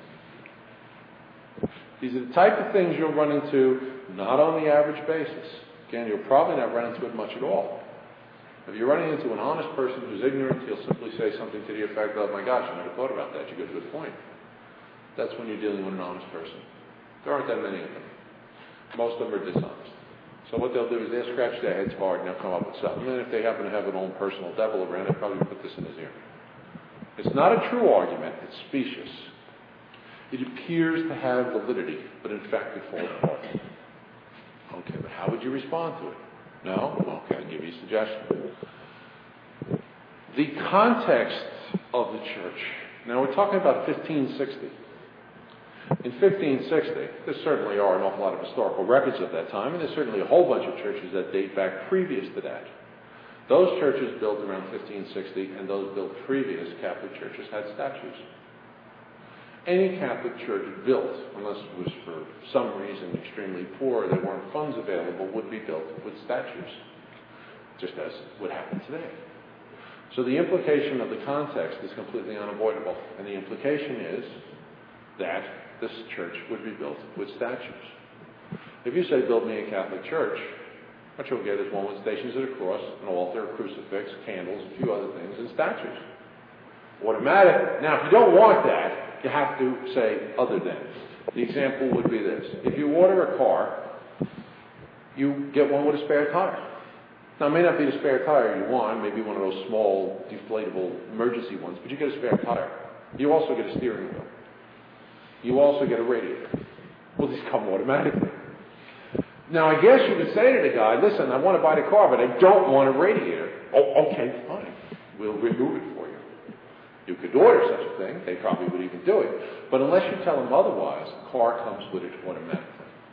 These are the type of things you'll run into not on the average basis. Again, you'll probably not run into it much at all. If you're running into an honest person who's ignorant, he'll simply say something to the effect of, oh my gosh, I never thought about that. You got a good point. That's when you're dealing with an honest person. There aren't that many of them. Most of them are dishonest. So what they'll do is they'll scratch their heads hard and they'll come up with something. And if they happen to have an own personal devil around, they'll probably put this in his ear. It's not a true argument. It's specious. It appears to have validity, but in fact it falls apart. Okay, but how would you respond to it? No? Okay, I'll give you a suggestion. The context of the church. Now we're talking about 1560. In 1560, there certainly are an awful lot of historical records of that time, and there's certainly a whole bunch of churches that date back previous to that. Those churches built around 1560 and those built previous Catholic churches had statues. Any Catholic church built, unless it was for some reason extremely poor, there weren't funds available, would be built with statues, just as would happen today. So the implication of the context is completely unavoidable, and the implication is that this church would be built with statues. If you say, build me a Catholic church, what you'll get is one with stations of the cross, an altar, a crucifix, candles, a few other things, and statues. Automatic. Now, if you don't want that, you have to say other than. The example would be this. If you order a car, you get one with a spare tire. Now, it may not be the spare tire you want, maybe one of those small, deflatable emergency ones, but you get a spare tire. You also get a steering wheel. You also get a radiator. Well, these come automatically. Now, I guess you could say to the guy, listen, I want to buy the car, but I don't want a radiator. Oh, okay, fine. We'll remove it for you. You you could order such a thing, they probably would even do it. But unless you tell them otherwise, the car comes with it automatically.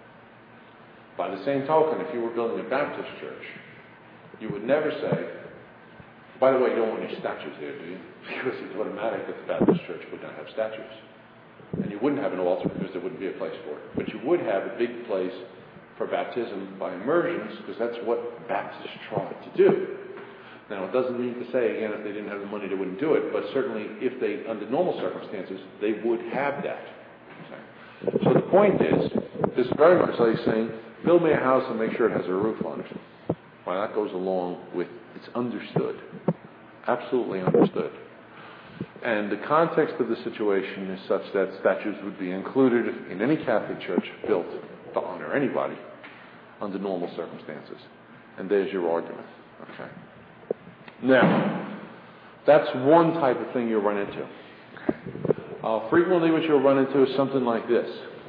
By the same token, if you were building a Baptist church, you would never say, by the way, you don't want any statues here, do you? Because it's automatic that the Baptist church would not have statues. And you wouldn't have an altar because there wouldn't be a place for it. But you would have a big place for baptism by immersions, because that's what Baptists tried to do. Now, it doesn't mean to say, again, if they didn't have the money, they wouldn't do it, but certainly if they, under normal circumstances, they would have that. Okay. So the point is, this is very much like saying, build me a house and make sure it has a roof on it. Well, that goes along with, it's understood. Absolutely understood. And the context of the situation is such that statues would be included in any Catholic church built to honor anybody under normal circumstances. And there's your argument. Okay. Now, that's one type of thing you'll run into. Frequently what you'll run into is something like this.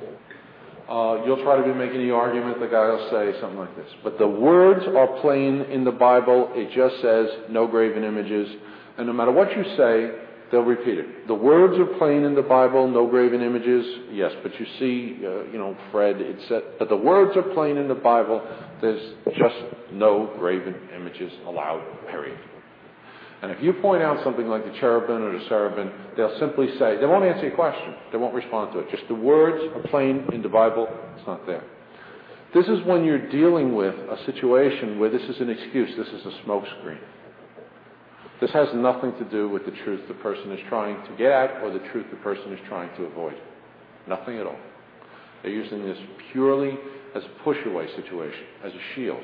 You'll try to be making the argument, the guy will say something like this. But the words are plain in the Bible. It just says no graven images. And no matter what you say, they'll repeat it. The words are plain in the Bible, no graven images. Yes, but you see, Fred, it said, but the words are plain in the Bible. There's just no graven images allowed, period. And if you point out something like the cherubim or the seraphim, they'll simply say, they won't answer your question. They won't respond to it. Just the words are plain in the Bible. It's not there. This is when you're dealing with a situation where this is an excuse. This is a smokescreen. This has nothing to do with the truth the person is trying to get at or the truth the person is trying to avoid. Nothing at all. They're using this purely as a push-away situation, as a shield.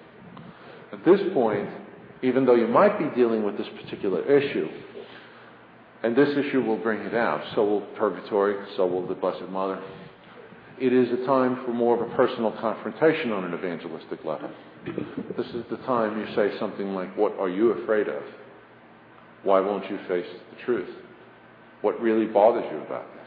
At this point, even though you might be dealing with this particular issue, and this issue will bring it out, so will purgatory, so will the Blessed Mother, it is a time for more of a personal confrontation on an evangelistic level. This is the time you say something like, what are you afraid of? Why won't you face the truth? What really bothers you about this?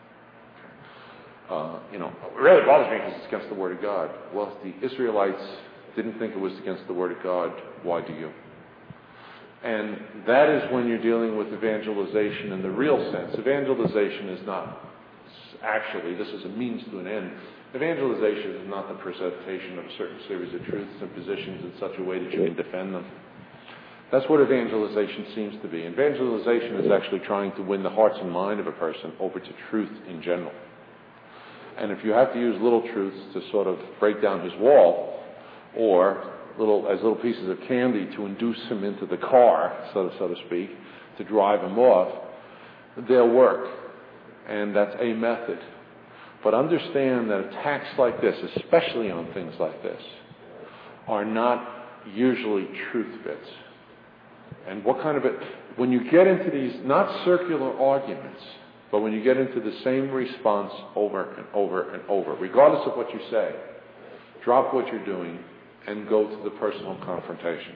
It really bothers me because it's against the Word of God. Well, if the Israelites didn't think it was against the Word of God, why do you? And that is when you're dealing with evangelization in the real sense. Evangelization is not actually, this is a means to an end. Evangelization is not the presentation of a certain series of truths and positions in such a way that you can defend them. That's what evangelization seems to be. Evangelization is actually trying to win the hearts and mind of a person over to truth in general. And if you have to use little truths to sort of break down his wall, or little pieces of candy to induce him into the car, so to speak, to drive him off, they'll work. And that's a method. But understand that attacks like this, especially on things like this, are not usually truth bits. And when you get into these, not circular arguments, but when you get into the same response over and over and over, regardless of what you say, drop what you're doing and go to the personal confrontation.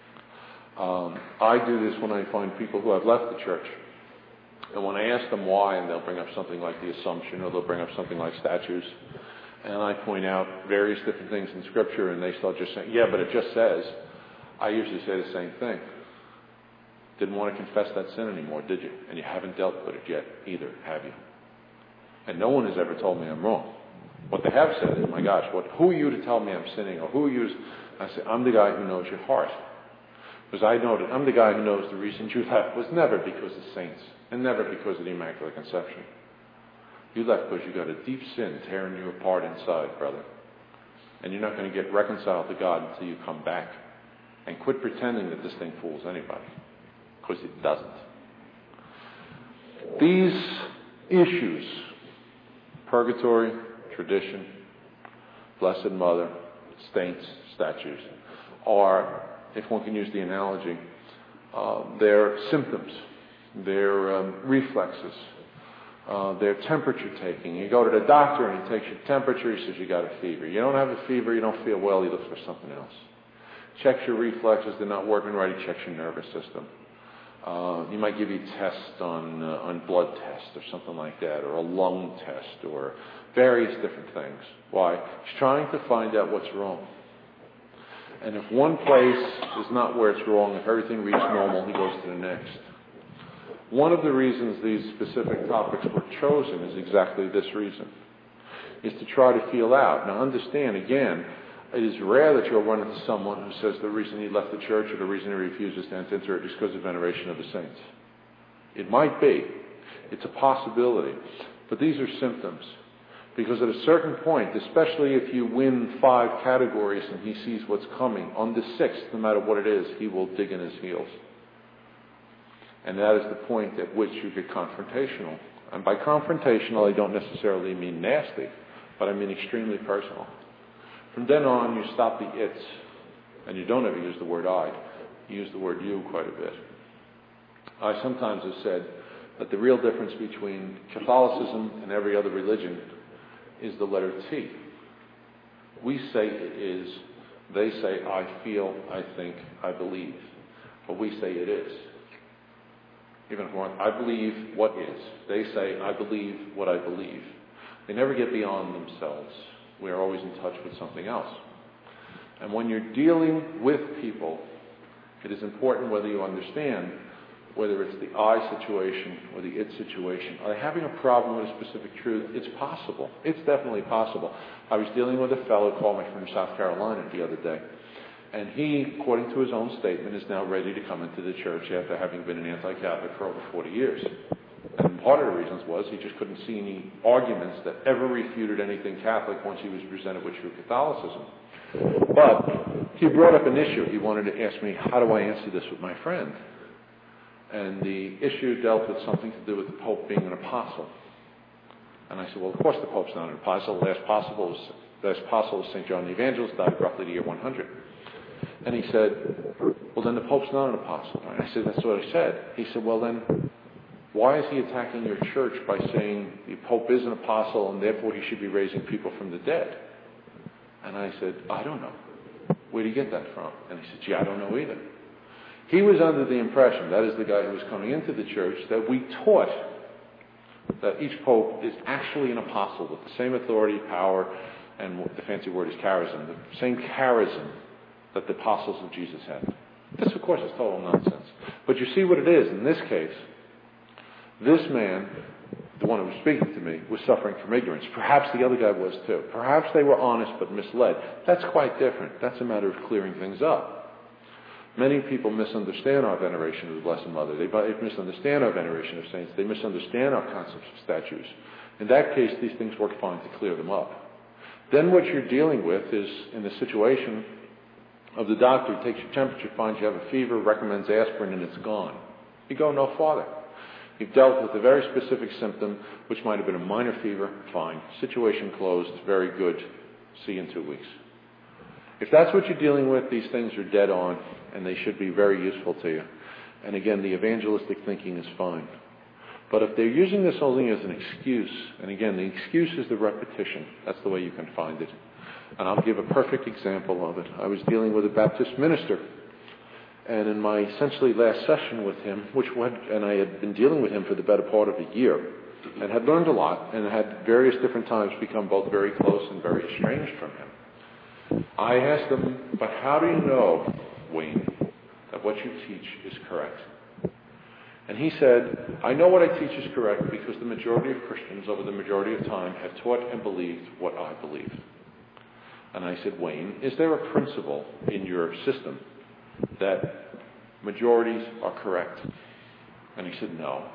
I do this when I find people who have left the church. And when I ask them why, and they'll bring up something like the Assumption, or they'll bring up something like statues, and I point out various different things in Scripture, and they start just saying, yeah, but it just says, I usually say the same thing. Didn't want to confess that sin anymore, did you? And you haven't dealt with it yet either, have you? And no one has ever told me I'm wrong. What they have said is, my gosh, who are you to tell me I'm sinning? Or who are you? I say, I'm the guy who knows your heart. Because I know that I'm the guy who knows the reason you left was never because of saints and never because of the Immaculate Conception. You left because you got a deep sin tearing you apart inside, brother. And you're not going to get reconciled to God until you come back. And quit pretending that this thing fools anybody. Because it doesn't. These issues, purgatory, tradition, Blessed Mother, saints, statues, are, if one can use the analogy, they're symptoms, they're reflexes, they're temperature taking. You go to the doctor and he takes your temperature, he says you got a fever. You don't have a fever, you don't feel well, he looks for something else. Checks your reflexes, they're not working right, he checks your nervous system. He might give you a test on blood test or something like that, or a lung test, or various different things. Why? He's trying to find out what's wrong. And if one place is not where it's wrong, if everything reads normal, he goes to the next. One of the reasons these specific topics were chosen is exactly this reason, is to try to feel out. Now understand, again, it is rare that you'll run into someone who says the reason he left the church or the reason he refuses to enter it is because of veneration of the saints. It might be. It's a possibility. But these are symptoms. Because at a certain point, especially if you win 5 categories and he sees what's coming, on the 6th, no matter what it is, he will dig in his heels. And that is the point at which you get confrontational. And by confrontational, I don't necessarily mean nasty, but I mean extremely personal. From then on, you stop the it's, and you don't ever use the word I. You use the word you quite a bit. I sometimes have said that the real difference between Catholicism and every other religion is the letter T. We say it is. They say I feel, I think, I believe. But we say it is. Even if we want, I believe what is. They say I believe what I believe. They never get beyond themselves. We are always in touch with something else. And when you're dealing with people, it is important whether you understand whether it's the I situation or the it situation. Are they having a problem with a specific truth? It's possible. It's definitely possible. I was dealing with a fellow who called me from South Carolina the other day. And he, according to his own statement, is now ready to come into the church after having been an anti-Catholic for over 40 years. And part of the reasons was he just couldn't see any arguments that ever refuted anything Catholic once he was presented with true Catholicism. But he brought up an issue. He wanted to ask me, how do I answer this with my friend? And the issue dealt with something to do with the Pope being an apostle. And I said, well, of course the Pope's not an apostle. The last apostle was St. John the Evangelist, died roughly the year 100. And he said, well, then the Pope's not an apostle. And I said, that's what I said. He said, well, then why is he attacking your church by saying the Pope is an apostle and therefore he should be raising people from the dead? And I said, I don't know. Where did he get that from? And he said, gee, I don't know either. He was under the impression, that is the guy who was coming into the church, that we taught that each pope is actually an apostle with the same authority, power, and the fancy word is charism, the same charism that the apostles of Jesus had. This, of course, is total nonsense. But you see what it is. In this case, this man, the one who was speaking to me, was suffering from ignorance. Perhaps the other guy was too. Perhaps they were honest but misled. That's quite different. That's a matter of clearing things up. Many people misunderstand our veneration of the Blessed Mother. They misunderstand our veneration of saints. They misunderstand our concepts of statues. In that case, these things work fine to clear them up. Then what you're dealing with is, in the situation of the doctor who takes your temperature, finds you have a fever, recommends aspirin, and it's gone. You go no farther. You've dealt with a very specific symptom, which might have been a minor fever, fine. Situation closed, very good. See you in 2 weeks. If that's what you're dealing with, these things are dead on, and they should be very useful to you. And again, the evangelistic thinking is fine. But if they're using this only as an excuse, and again, the excuse is the repetition. That's the way you can find it. And I'll give a perfect example of it. I was dealing with a Baptist minister, and in my essentially last session with him, and I had been dealing with him for the better part of a year, and had learned a lot, and had various different times become both very close and very estranged from him. I asked him, but how do you know, Wayne, that what you teach is correct? And he said, I know what I teach is correct because the majority of Christians over the majority of time have taught and believed what I believe. And I said, Wayne, is there a principle in your system that majorities are correct? And he said, no.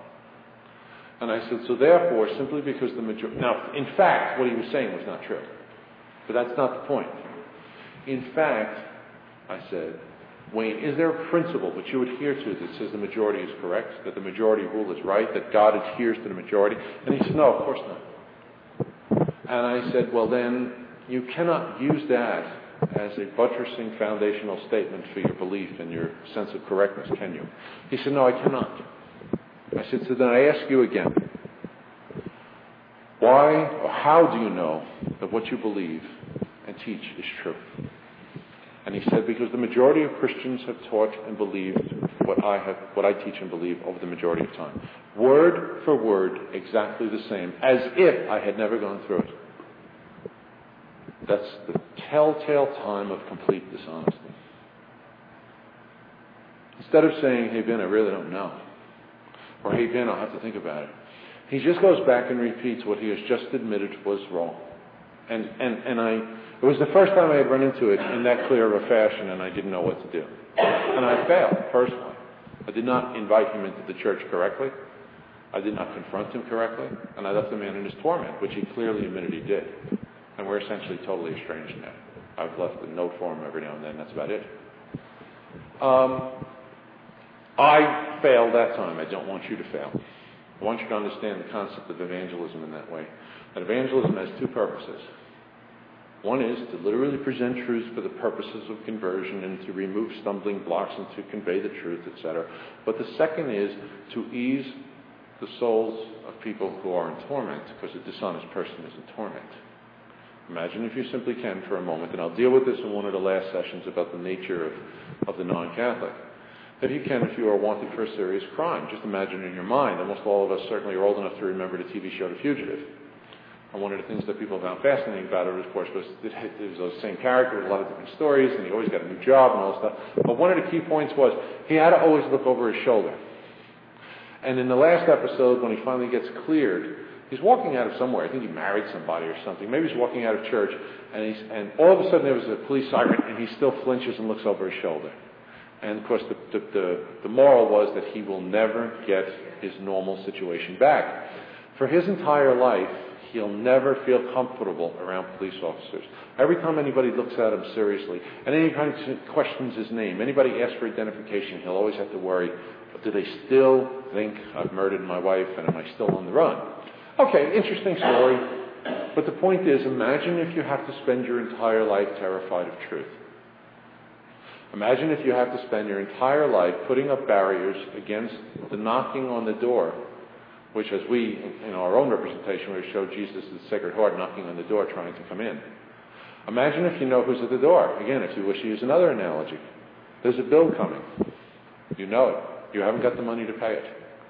And I said, so therefore, simply because the majority... Now, in fact, what he was saying was not true. But that's not the point. In fact, I said, Wayne, is there a principle that you adhere to that says the majority is correct, that the majority rule is right, that God adheres to the majority? And he said, no, of course not. And I said, well then, you cannot use that as a buttressing foundational statement for your belief and your sense of correctness, can you? He said, no, I cannot. I said, so then I ask you again, why or how do you know that what you believe and teach is true? And he said, because the majority of Christians have taught and believed what I teach and believe over the majority of time. Word for word, exactly the same, as if I had never gone through it. That's the telltale time of complete dishonesty. Instead of saying, hey, Ben, I really don't know. Or, hey, Ben, I'll have to think about it. He just goes back and repeats what he has just admitted was wrong. And it was the first time I had run into it in that clear of a fashion, and I didn't know what to do. And I failed, personally. I did not invite him into the church correctly. I did not confront him correctly. And I left the man in his torment, which he clearly admitted he did. And we're essentially totally estranged now. I've left a note for him every now and then. That's about it. I failed that time. I don't want you to fail. I want you to understand the concept of evangelism in that way. That evangelism has two purposes. One is to literally present truth for the purposes of conversion and to remove stumbling blocks and to convey the truth, etc. But the second is to ease the souls of people who are in torment, because a dishonest person is in torment. Imagine, if you simply can, for a moment, and I'll deal with this in one of the last sessions about the nature of the non-Catholic. If you can, if you are wanted for a serious crime, just imagine in your mind. Almost all of us certainly are old enough to remember the TV show The Fugitive. And one of the things that people found fascinating about it, of course, was that it was those same characters, a lot of different stories, and he always got a new job and all that stuff. But one of the key points was he had to always look over his shoulder. And in the last episode, when he finally gets cleared, he's walking out of somewhere. I think he married somebody or something. Maybe he's walking out of church, and all of a sudden there was a police siren, and he still flinches and looks over his shoulder. And, of course, the moral was that he will never get his normal situation back. For his entire life, he'll never feel comfortable around police officers. Every time anybody looks at him seriously, and anybody questions his name, anybody asks for identification, he'll always have to worry, do they still think I've murdered my wife and am I still on the run? Okay, interesting story. But the point is, imagine if you have to spend your entire life terrified of truth. Imagine if you have to spend your entire life putting up barriers against the knocking on the door, which, as we, in our own representation, we show Jesus' Sacred Heart knocking on the door trying to come in. Imagine if you know who's at the door. Again, if you wish to use another analogy. There's a bill coming. You know it. You haven't got the money to pay it.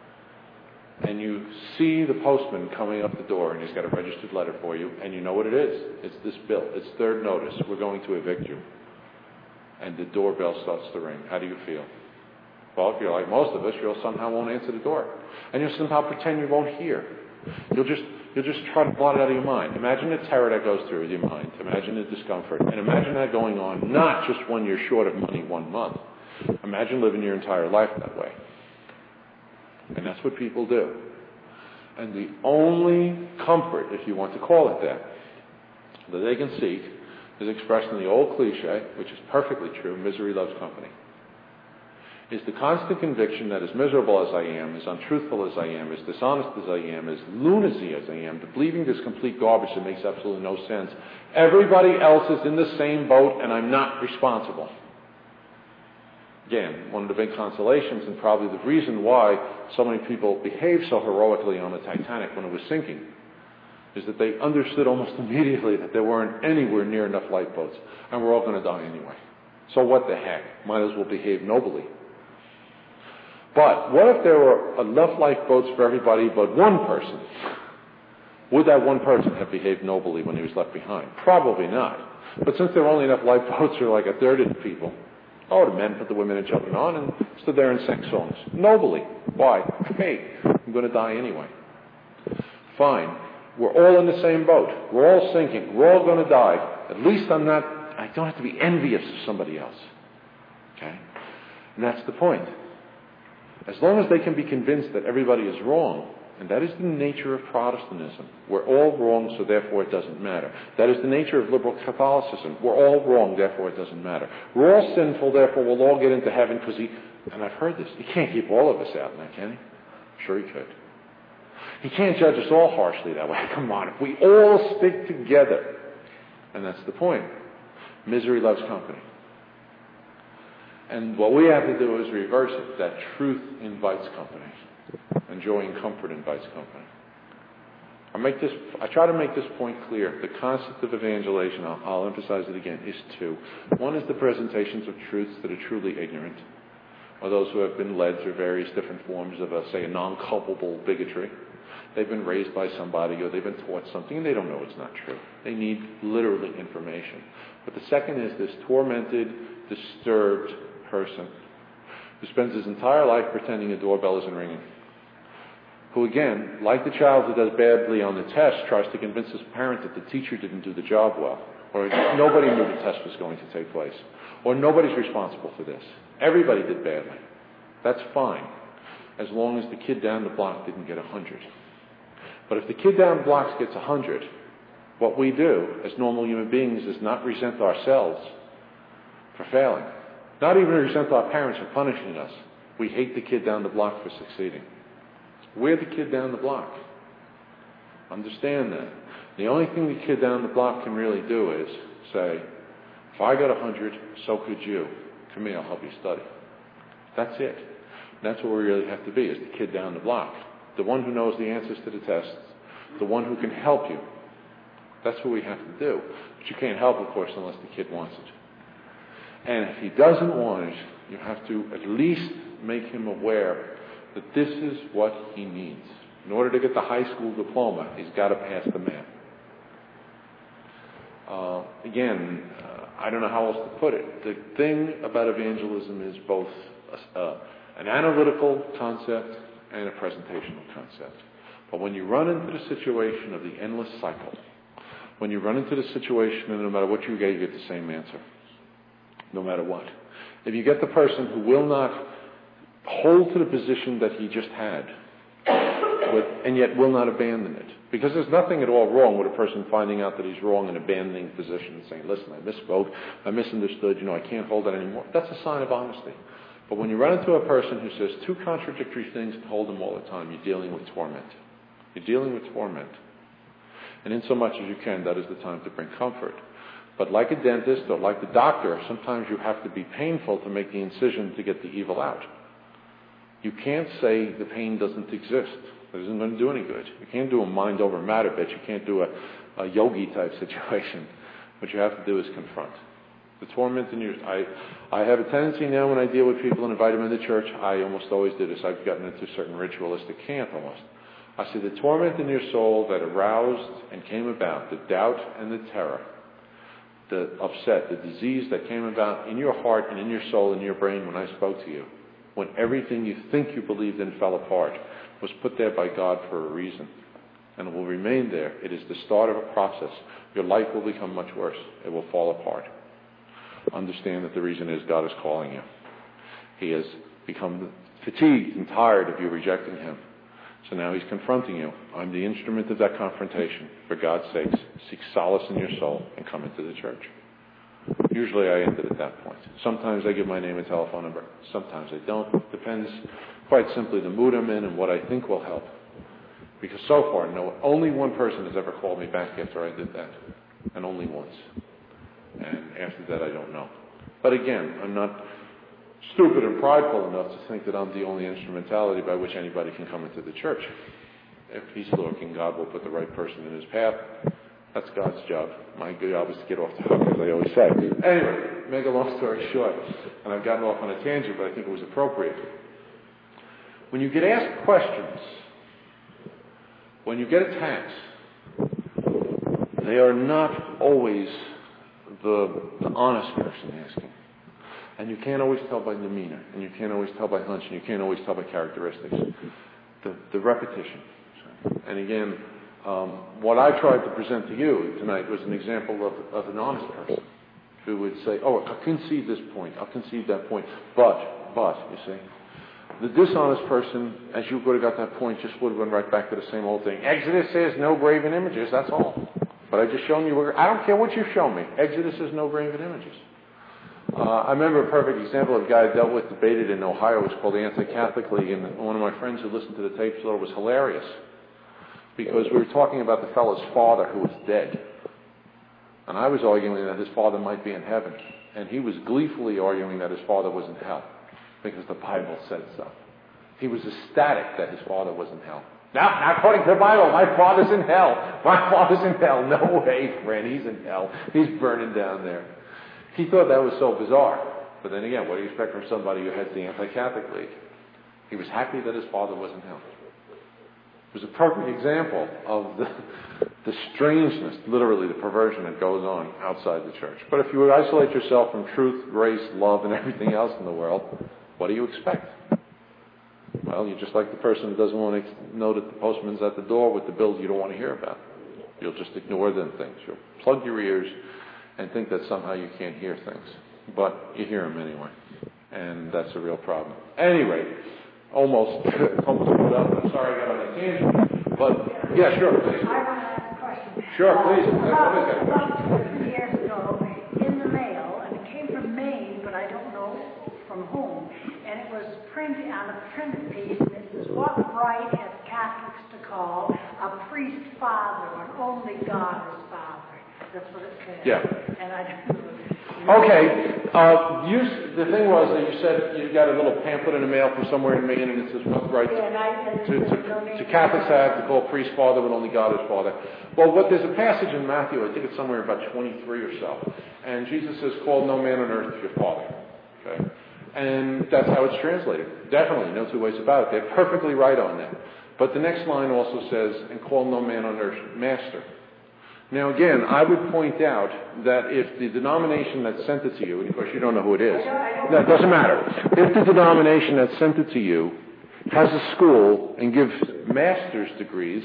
And you see the postman coming up the door, and he's got a registered letter for you, and you know what it is. It's this bill. It's third notice. We're going to evict you. And the doorbell starts to ring. How do you feel? Well, if you're like most of us, you'll somehow won't answer the door. And you'll somehow pretend you won't hear. You'll just try to blot it out of your mind. Imagine the terror that goes through your mind. Imagine the discomfort. And imagine that going on not just when you're short of money 1 month. Imagine living your entire life that way. And that's what people do. And the only comfort, if you want to call it that they can seek is expressed in the old cliche, which is perfectly true, misery loves company. Is the constant conviction that as miserable as I am, as untruthful as I am, as dishonest as I am, as lunacy as I am, believing this complete garbage that makes absolutely no sense, everybody else is in the same boat and I'm not responsible. Again, one of the big consolations and probably the reason why so many people behaved so heroically on the Titanic when it was sinking is that they understood almost immediately that there weren't anywhere near enough lifeboats and we're all going to die anyway. So what the heck? Might as well behave nobly. But what if there were enough lifeboats for everybody but one person? Would that one person have behaved nobly when he was left behind? Probably not. But since there were only enough lifeboats for like a third of the people, the men put the women and children on and stood there and sang songs. Nobly. Why? Hey, I'm going to die anyway. Fine. We're all in the same boat. We're all sinking. We're all going to die. At least I don't have to be envious of somebody else. Okay? And that's the point. As long as they can be convinced that everybody is wrong, and that is the nature of Protestantism. We're all wrong, so therefore it doesn't matter. That is the nature of liberal Catholicism. We're all wrong, therefore it doesn't matter. We're all sinful, therefore we'll all get into heaven because and I've heard this, he can't keep all of us out now, can he? Sure he could. He can't judge us all harshly that way. Come on, if we all stick together. And that's the point. Misery loves company. And what we have to do is reverse it. That truth invites company. And joy and comfort invites company. I try to make this point clear. The concept of evangelization, I'll emphasize it again, is two. One is the presentations of truths that are truly ignorant, or those who have been led through various different forms of, say, a non-culpable bigotry. They've been raised by somebody, or they've been taught something, and they don't know it's not true. They need literally information. But the second is this tormented, disturbed person who spends his entire life pretending a doorbell isn't ringing. who, again, like the child who does badly on the test, tries to convince his parent that the teacher didn't do the job well, or nobody knew the test was going to take place, or nobody's responsible for this. Everybody did badly. That's fine, as long as the kid down the block didn't get 100. But if the kid down the block gets 100, what we do as normal human beings is not resent ourselves for failing, not even resent our parents for punishing us. We hate the kid down the block for succeeding. We're the kid down the block. Understand that. The only thing the kid down the block can really do is say, if I got 100, so could you. Come here, I'll help you study. That's it. That's what we really have to be, is the kid down the block. The one who knows the answers to the tests. The one who can help you. That's what we have to do. But you can't help, of course, unless the kid wants it. And if he doesn't want it, you have to at least make him aware that this is what he needs. In order to get the high school diploma, he's got to pass the math. I don't know how else to put it. The thing about evangelism is both an analytical concept and a presentational concept. But when you run into the situation of the endless cycle, when you run into the situation and no matter what you get the same answer, no matter what. If you get the person who will not hold to the position that he just had, and yet will not abandon it. Because there's nothing at all wrong with a person finding out that he's wrong and abandoning the position and saying, listen, I misspoke, I misunderstood, I can't hold that anymore. That's a sign of honesty. But when you run into a person who says two contradictory things and hold them all the time, you're dealing with torment. You're dealing with torment. And in so much as you can, that is the time to bring comfort. But like a dentist or like the doctor, sometimes you have to be painful to make the incision to get the evil out. You can't say the pain doesn't exist. It isn't going to do any good. You can't do a mind over matter bit. You can't do a yogi type situation. What you have to do is confront. The torment in your... I have a tendency now when I deal with people and invite them into church, I almost always do this. I've gotten into a certain ritualistic cant almost. I say the torment in your soul that aroused and came about, the doubt and the terror, the upset, the disease that came about in your heart and in your soul and in your brain when I spoke to you, when everything you think you believed in fell apart, was put there by God for a reason. And it will remain there. It is the start of a process. Your life will become much worse. It will fall apart. Understand that the reason is God is calling you. He has become fatigued and tired of you rejecting Him. So now He's confronting you. I'm the instrument of that confrontation. For God's sakes, seek solace in your soul and come into the church. Usually I end it at that point. Sometimes I give my name and telephone number. Sometimes I don't. It depends quite simply the mood I'm in and what I think will help. Because so far, only one person has ever called me back after I did that. And only once. And after that, I don't know. But again, I'm not stupid and prideful enough to think that I'm the only instrumentality by which anybody can come into the church. If He's looking, God will put the right person in His path. That's God's job. My job is to get off the hook, as I always say. Anyway, make a long story short, and I've gotten off on a tangent, but I think it was appropriate. When you get asked questions, when you get attacks, they are not always the honest person asking. And you can't always tell by demeanor, and you can't always tell by hunch, and you can't always tell by characteristics. The repetition. And again, what I tried to present to you tonight was an example of an honest person who would say, I concede this point, I'll concede that point, but, you see. The dishonest person, as you would have got that point, just would have gone right back to the same old thing. Exodus says no graven images, that's all. But I've just shown you, I don't care what you've shown me. Exodus says no graven images. I remember a perfect example of a guy I dealt with, debated in Ohio. It was called the Anti-Catholic League, and one of my friends who listened to the tapes thought it was hilarious. Because we were talking about the fellow's father who was dead. And I was arguing that his father might be in heaven. And he was gleefully arguing that his father was in hell. Because the Bible said so. He was ecstatic that his father was in hell. Now, according to the Bible, my father's in hell. My father's in hell. No way, friend. He's in hell. He's burning down there. He thought that was so bizarre. But then again, what do you expect from somebody who heads the Anti-Catholic League? He was happy that his father was in hell. It was a perfect example of the strangeness, literally the perversion that goes on outside the church. But if you would isolate yourself from truth, grace, love, and everything else in the world, what do you expect? Well, you're just like the person who doesn't want to know that the postman's at the door with the bills you don't want to hear about. You'll just ignore them things. You'll plug your ears and think that somehow you can't hear things. But you hear them anyway. And that's a real problem. Anyway, almost put up. I'm sorry I got on a tangent. But, yeah, sure, please. I want to ask a question. Sure, please. About 2 years ago, in the mail, and it came from Maine, but I don't know from whom, and it was printed on a printed piece, and it says, what right have Catholics to call a priest father when only God is father? That's what it said. Yeah. And I don't know. Okay. The thing was that you said you got a little pamphlet in the mail from somewhere in Maine, and it says, what right to Catholics have to call priest father when only God is father. Well, there's a passage in Matthew, I think it's somewhere about 23 or so, and Jesus says, call no man on earth your father. Okay? And that's how it's translated. Definitely, no two ways about it. They're perfectly right on that. But the next line also says, and call no man on earth master. Now again, I would point out that if the denomination that sent it to you, and of course you don't know who it is, that doesn't matter. If the denomination that sent it to you has a school and gives master's degrees,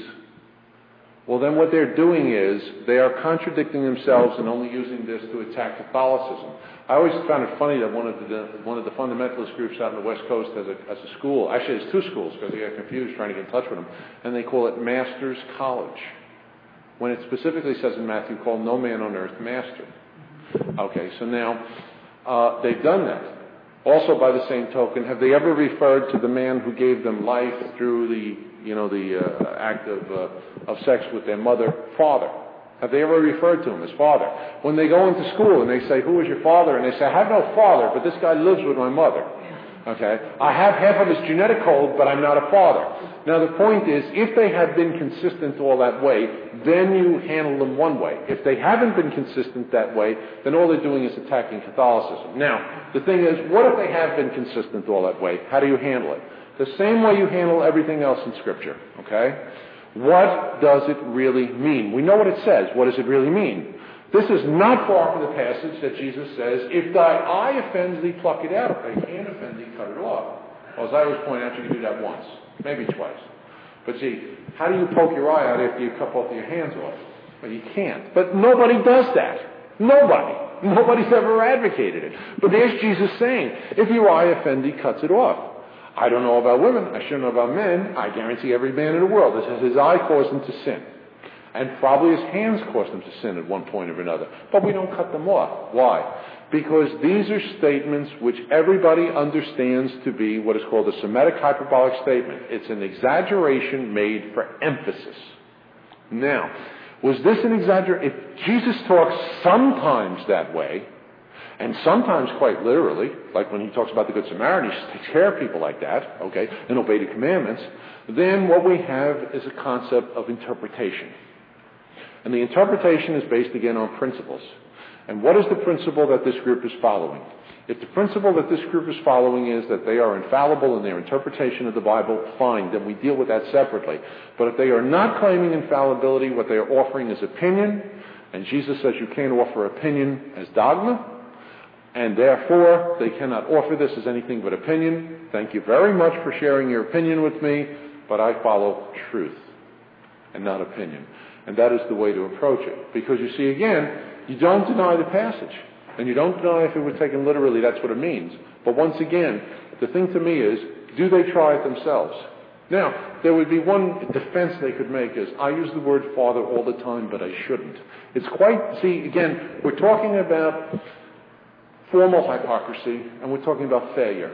well then what they're doing is they are contradicting themselves and only using this to attack Catholicism. I always found it funny that one of the fundamentalist groups out on the West Coast has a school. Actually, there's 2 schools because they got confused trying to get in touch with them, and they call it Master's College, when it specifically says in Matthew, call no man on earth master. Okay, so now they've done that. Also, by the same token, have they ever referred to the man who gave them life through the act of sex with their mother, father? Have they ever referred to him as father? When they go into school and they say, who is your father? And they say, I have no father, but this guy lives with my mother. Okay? I have half of his genetic code, but I'm not a father. Now the point is, if they have been consistent all that way, then you handle them one way. If they haven't been consistent that way, then all they're doing is attacking Catholicism. Now, the thing is, what if they have been consistent all that way? How do you handle it? The same way you handle everything else in Scripture. Okay? What does it really mean? We know what it says. What does it really mean? This is not far from the passage that Jesus says, if thy eye offends thee, pluck it out. If thy hand offends thee, cut it off. Well, as I always point out, you can do that once, maybe twice. But see, how do you poke your eye out after you cut both of your hands off? Well, you can't. But nobody does that. Nobody. Nobody's ever advocated it. But there's Jesus saying, if your eye offend thee, cuts it off. I don't know about women. I shouldn't know about men. I guarantee every man in the world, this is his eye caused him to sin. And probably his hands caused him to sin at one point or another. But we don't cut them off. Why? Because these are statements which everybody understands to be what is called a Semitic hyperbolic statement. It's an exaggeration made for emphasis. Now, was this an exaggeration? If Jesus talks sometimes that way, and sometimes quite literally, like when he talks about the Good Samaritan, he takes care of people like that, okay, and obey the commandments, then what we have is a concept of interpretation. And the interpretation is based again on principles. And what is the principle that this group is following? If the principle that this group is following is that they are infallible in their interpretation of the Bible, fine, then we deal with that separately. But if they are not claiming infallibility, what they are offering is opinion, and Jesus says you can't offer opinion as dogma, and therefore they cannot offer this as anything but opinion. Thank you very much for sharing your opinion with me, but I follow truth and not opinion. And that is the way to approach it. Because you see, again, you don't deny the passage. And you don't deny if it were taken literally, that's what it means. But once again, the thing to me is, do they try it themselves? Now, there would be one defense they could make is, I use the word father all the time, but I shouldn't. It's quite, see, again, we're talking about formal hypocrisy, and we're talking about failure.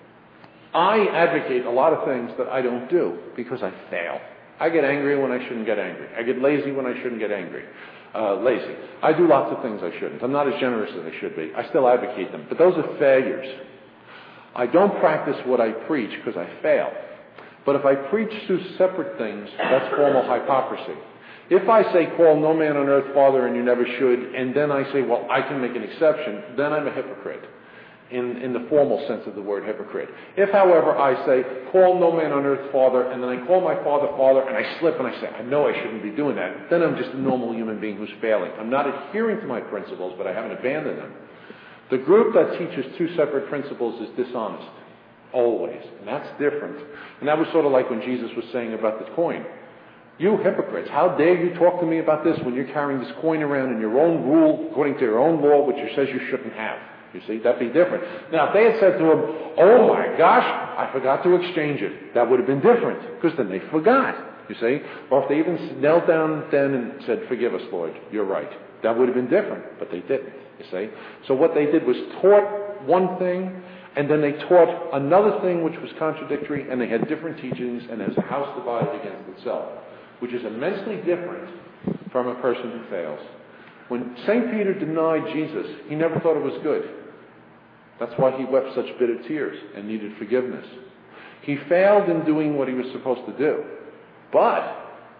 I advocate a lot of things that I don't do because I fail. I get angry when I shouldn't get angry. I get lazy when I shouldn't get angry. Lazy. I do lots of things I shouldn't. I'm not as generous as I should be. I still advocate them. But those are failures. I don't practice what I preach because I fail. But if I preach two separate things, that's formal hypocrisy. If I say, call no man on earth father and you never should, and then I say, well, I can make an exception, then I'm a hypocrite. In the formal sense of the word hypocrite. If, however, I say, call no man on earth father, and then I call my father father, and I slip and I say, I know I shouldn't be doing that, then I'm just a normal human being who's failing. I'm not adhering to my principles, but I haven't abandoned them. The group that teaches two separate principles is dishonest. Always. And that's different. And that was sort of like when Jesus was saying about the coin. You hypocrites, how dare you talk to me about this when you're carrying this coin around in your own rule, according to your own law, which says you shouldn't have. You see, that'd be different. Now, if they had said to him, oh my gosh, I forgot to exchange it, that would have been different, because then they forgot, you see. Or if they even knelt down then and said, forgive us, Lord, you're right, that would have been different, but they didn't, you see. So what they did was taught one thing, and then they taught another thing which was contradictory, and they had different teachings, and there's a house divided against itself, which is immensely different from a person who fails. When St. Peter denied Jesus, he never thought it was good. That's why he wept such bitter tears and needed forgiveness. He failed in doing what he was supposed to do. But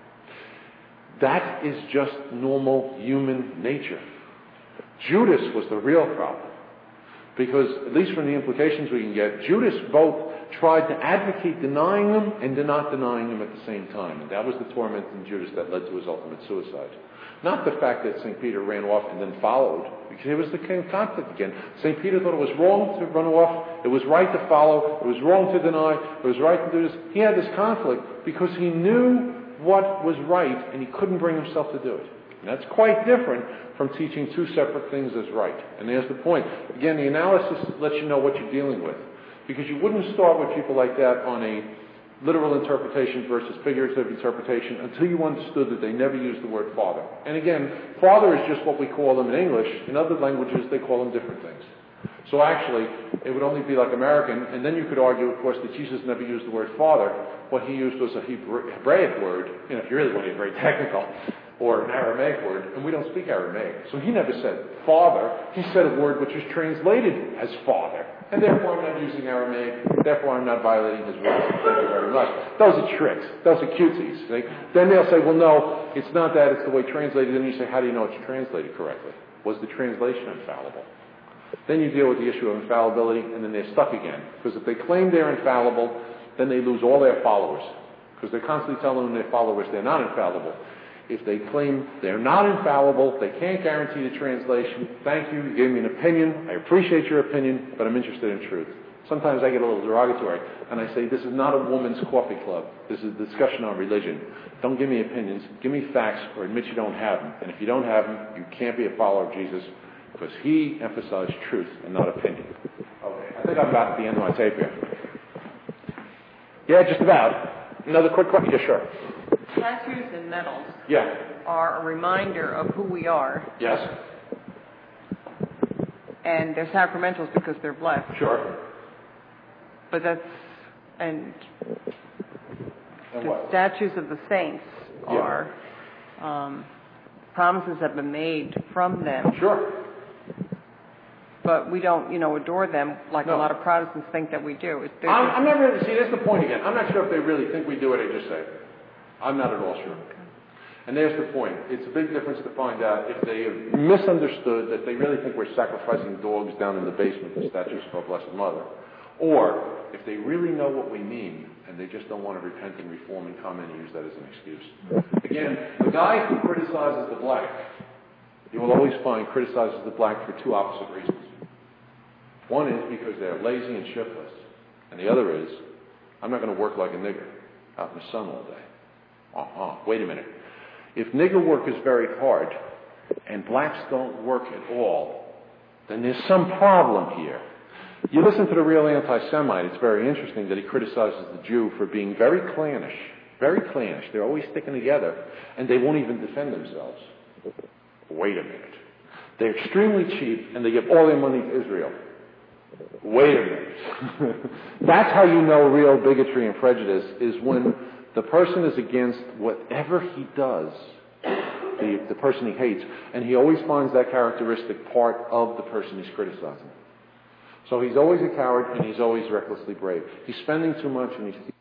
that is just normal human nature. Judas was the real problem. Because, at least from the implications we can get, Judas both tried to advocate denying him and not denying him at the same time. And that was the torment in Judas that led to his ultimate suicide. Not the fact that St. Peter ran off and then followed, because it was the conflict again. St. Peter thought it was wrong to run off, it was right to follow, it was wrong to deny, it was right to do this. He had this conflict because he knew what was right and he couldn't bring himself to do it. And that's quite different from teaching two separate things as right. And there's the point. Again, the analysis lets you know what you're dealing with. Because you wouldn't start with people like that on a literal interpretation versus figurative interpretation until you understood that they never used the word Father. And again, Father is just what we call them in English. In other languages, they call them different things. So actually, it would only be like American, and then you could argue, of course, that Jesus never used the word Father. What he used was a Hebraic word, if you really want to get very technical, or an Aramaic word, and we don't speak Aramaic. So he never said Father. He said a word which is translated as Father. And therefore I'm not using Aramaic, therefore I'm not violating his word. Thank you very much. Those are tricks. Those are cuties. Then they'll say, well, no, it's not that, it's the way translated. Then you say, how do you know it's translated correctly? Was the translation infallible? Then you deal with the issue of infallibility, and then they're stuck again. Because if they claim they're infallible, then they lose all their followers. Because they're constantly telling their followers they're not infallible. If they claim they're not infallible, they can't guarantee the translation. Thank you, you gave me an opinion. I appreciate your opinion, but I'm interested in truth. Sometimes I get a little derogatory, and I say, this is not a woman's coffee club. This is a discussion on religion. Don't give me opinions. Give me facts, or admit you don't have them. And if you don't have them, you can't be a follower of Jesus, because he emphasized truth and not opinion. Okay, I think I'm about at the end of my tape here. Yeah, just about. Another quick question? Yeah, sure. Tattoos and medals are a reminder of who we are. Yes. And they're sacramentals because they're blessed. Sure. But that's, and the what? statues of the saints are promises have been made from them. Sure. But we don't, adore them like a lot of Protestants think that we do. I'm not really, see, that's the point again. I'm not sure if they really think we do what I just said. I'm not at all sure. Okay. And there's the point. It's a big difference to find out if they have misunderstood that they really think we're sacrificing dogs down in the basement for statues of our Blessed Mother. Or if they really know what we mean and they just don't want to repent and reform and come and use that as an excuse. Again, the guy who criticizes the black, you will always find criticizes the black for two opposite reasons. One is because they're lazy and shiftless. And the other is, I'm not going to work like a nigger out in the sun all day. Wait a minute. If nigger work is very hard and blacks don't work at all, then there's some problem here. You listen to the real anti-Semite, it's very interesting that he criticizes the Jew for being very clannish. Very clannish. They're always sticking together, and they won't even defend themselves. Wait a minute. They're extremely cheap, and they give all their money to Israel. Wait a minute. That's how you know real bigotry and prejudice, is when the person is against whatever he does, the person he hates, and he always finds that characteristic part of the person he's criticizing. So he's always a coward, and he's always recklessly brave. He's spending too much, and he's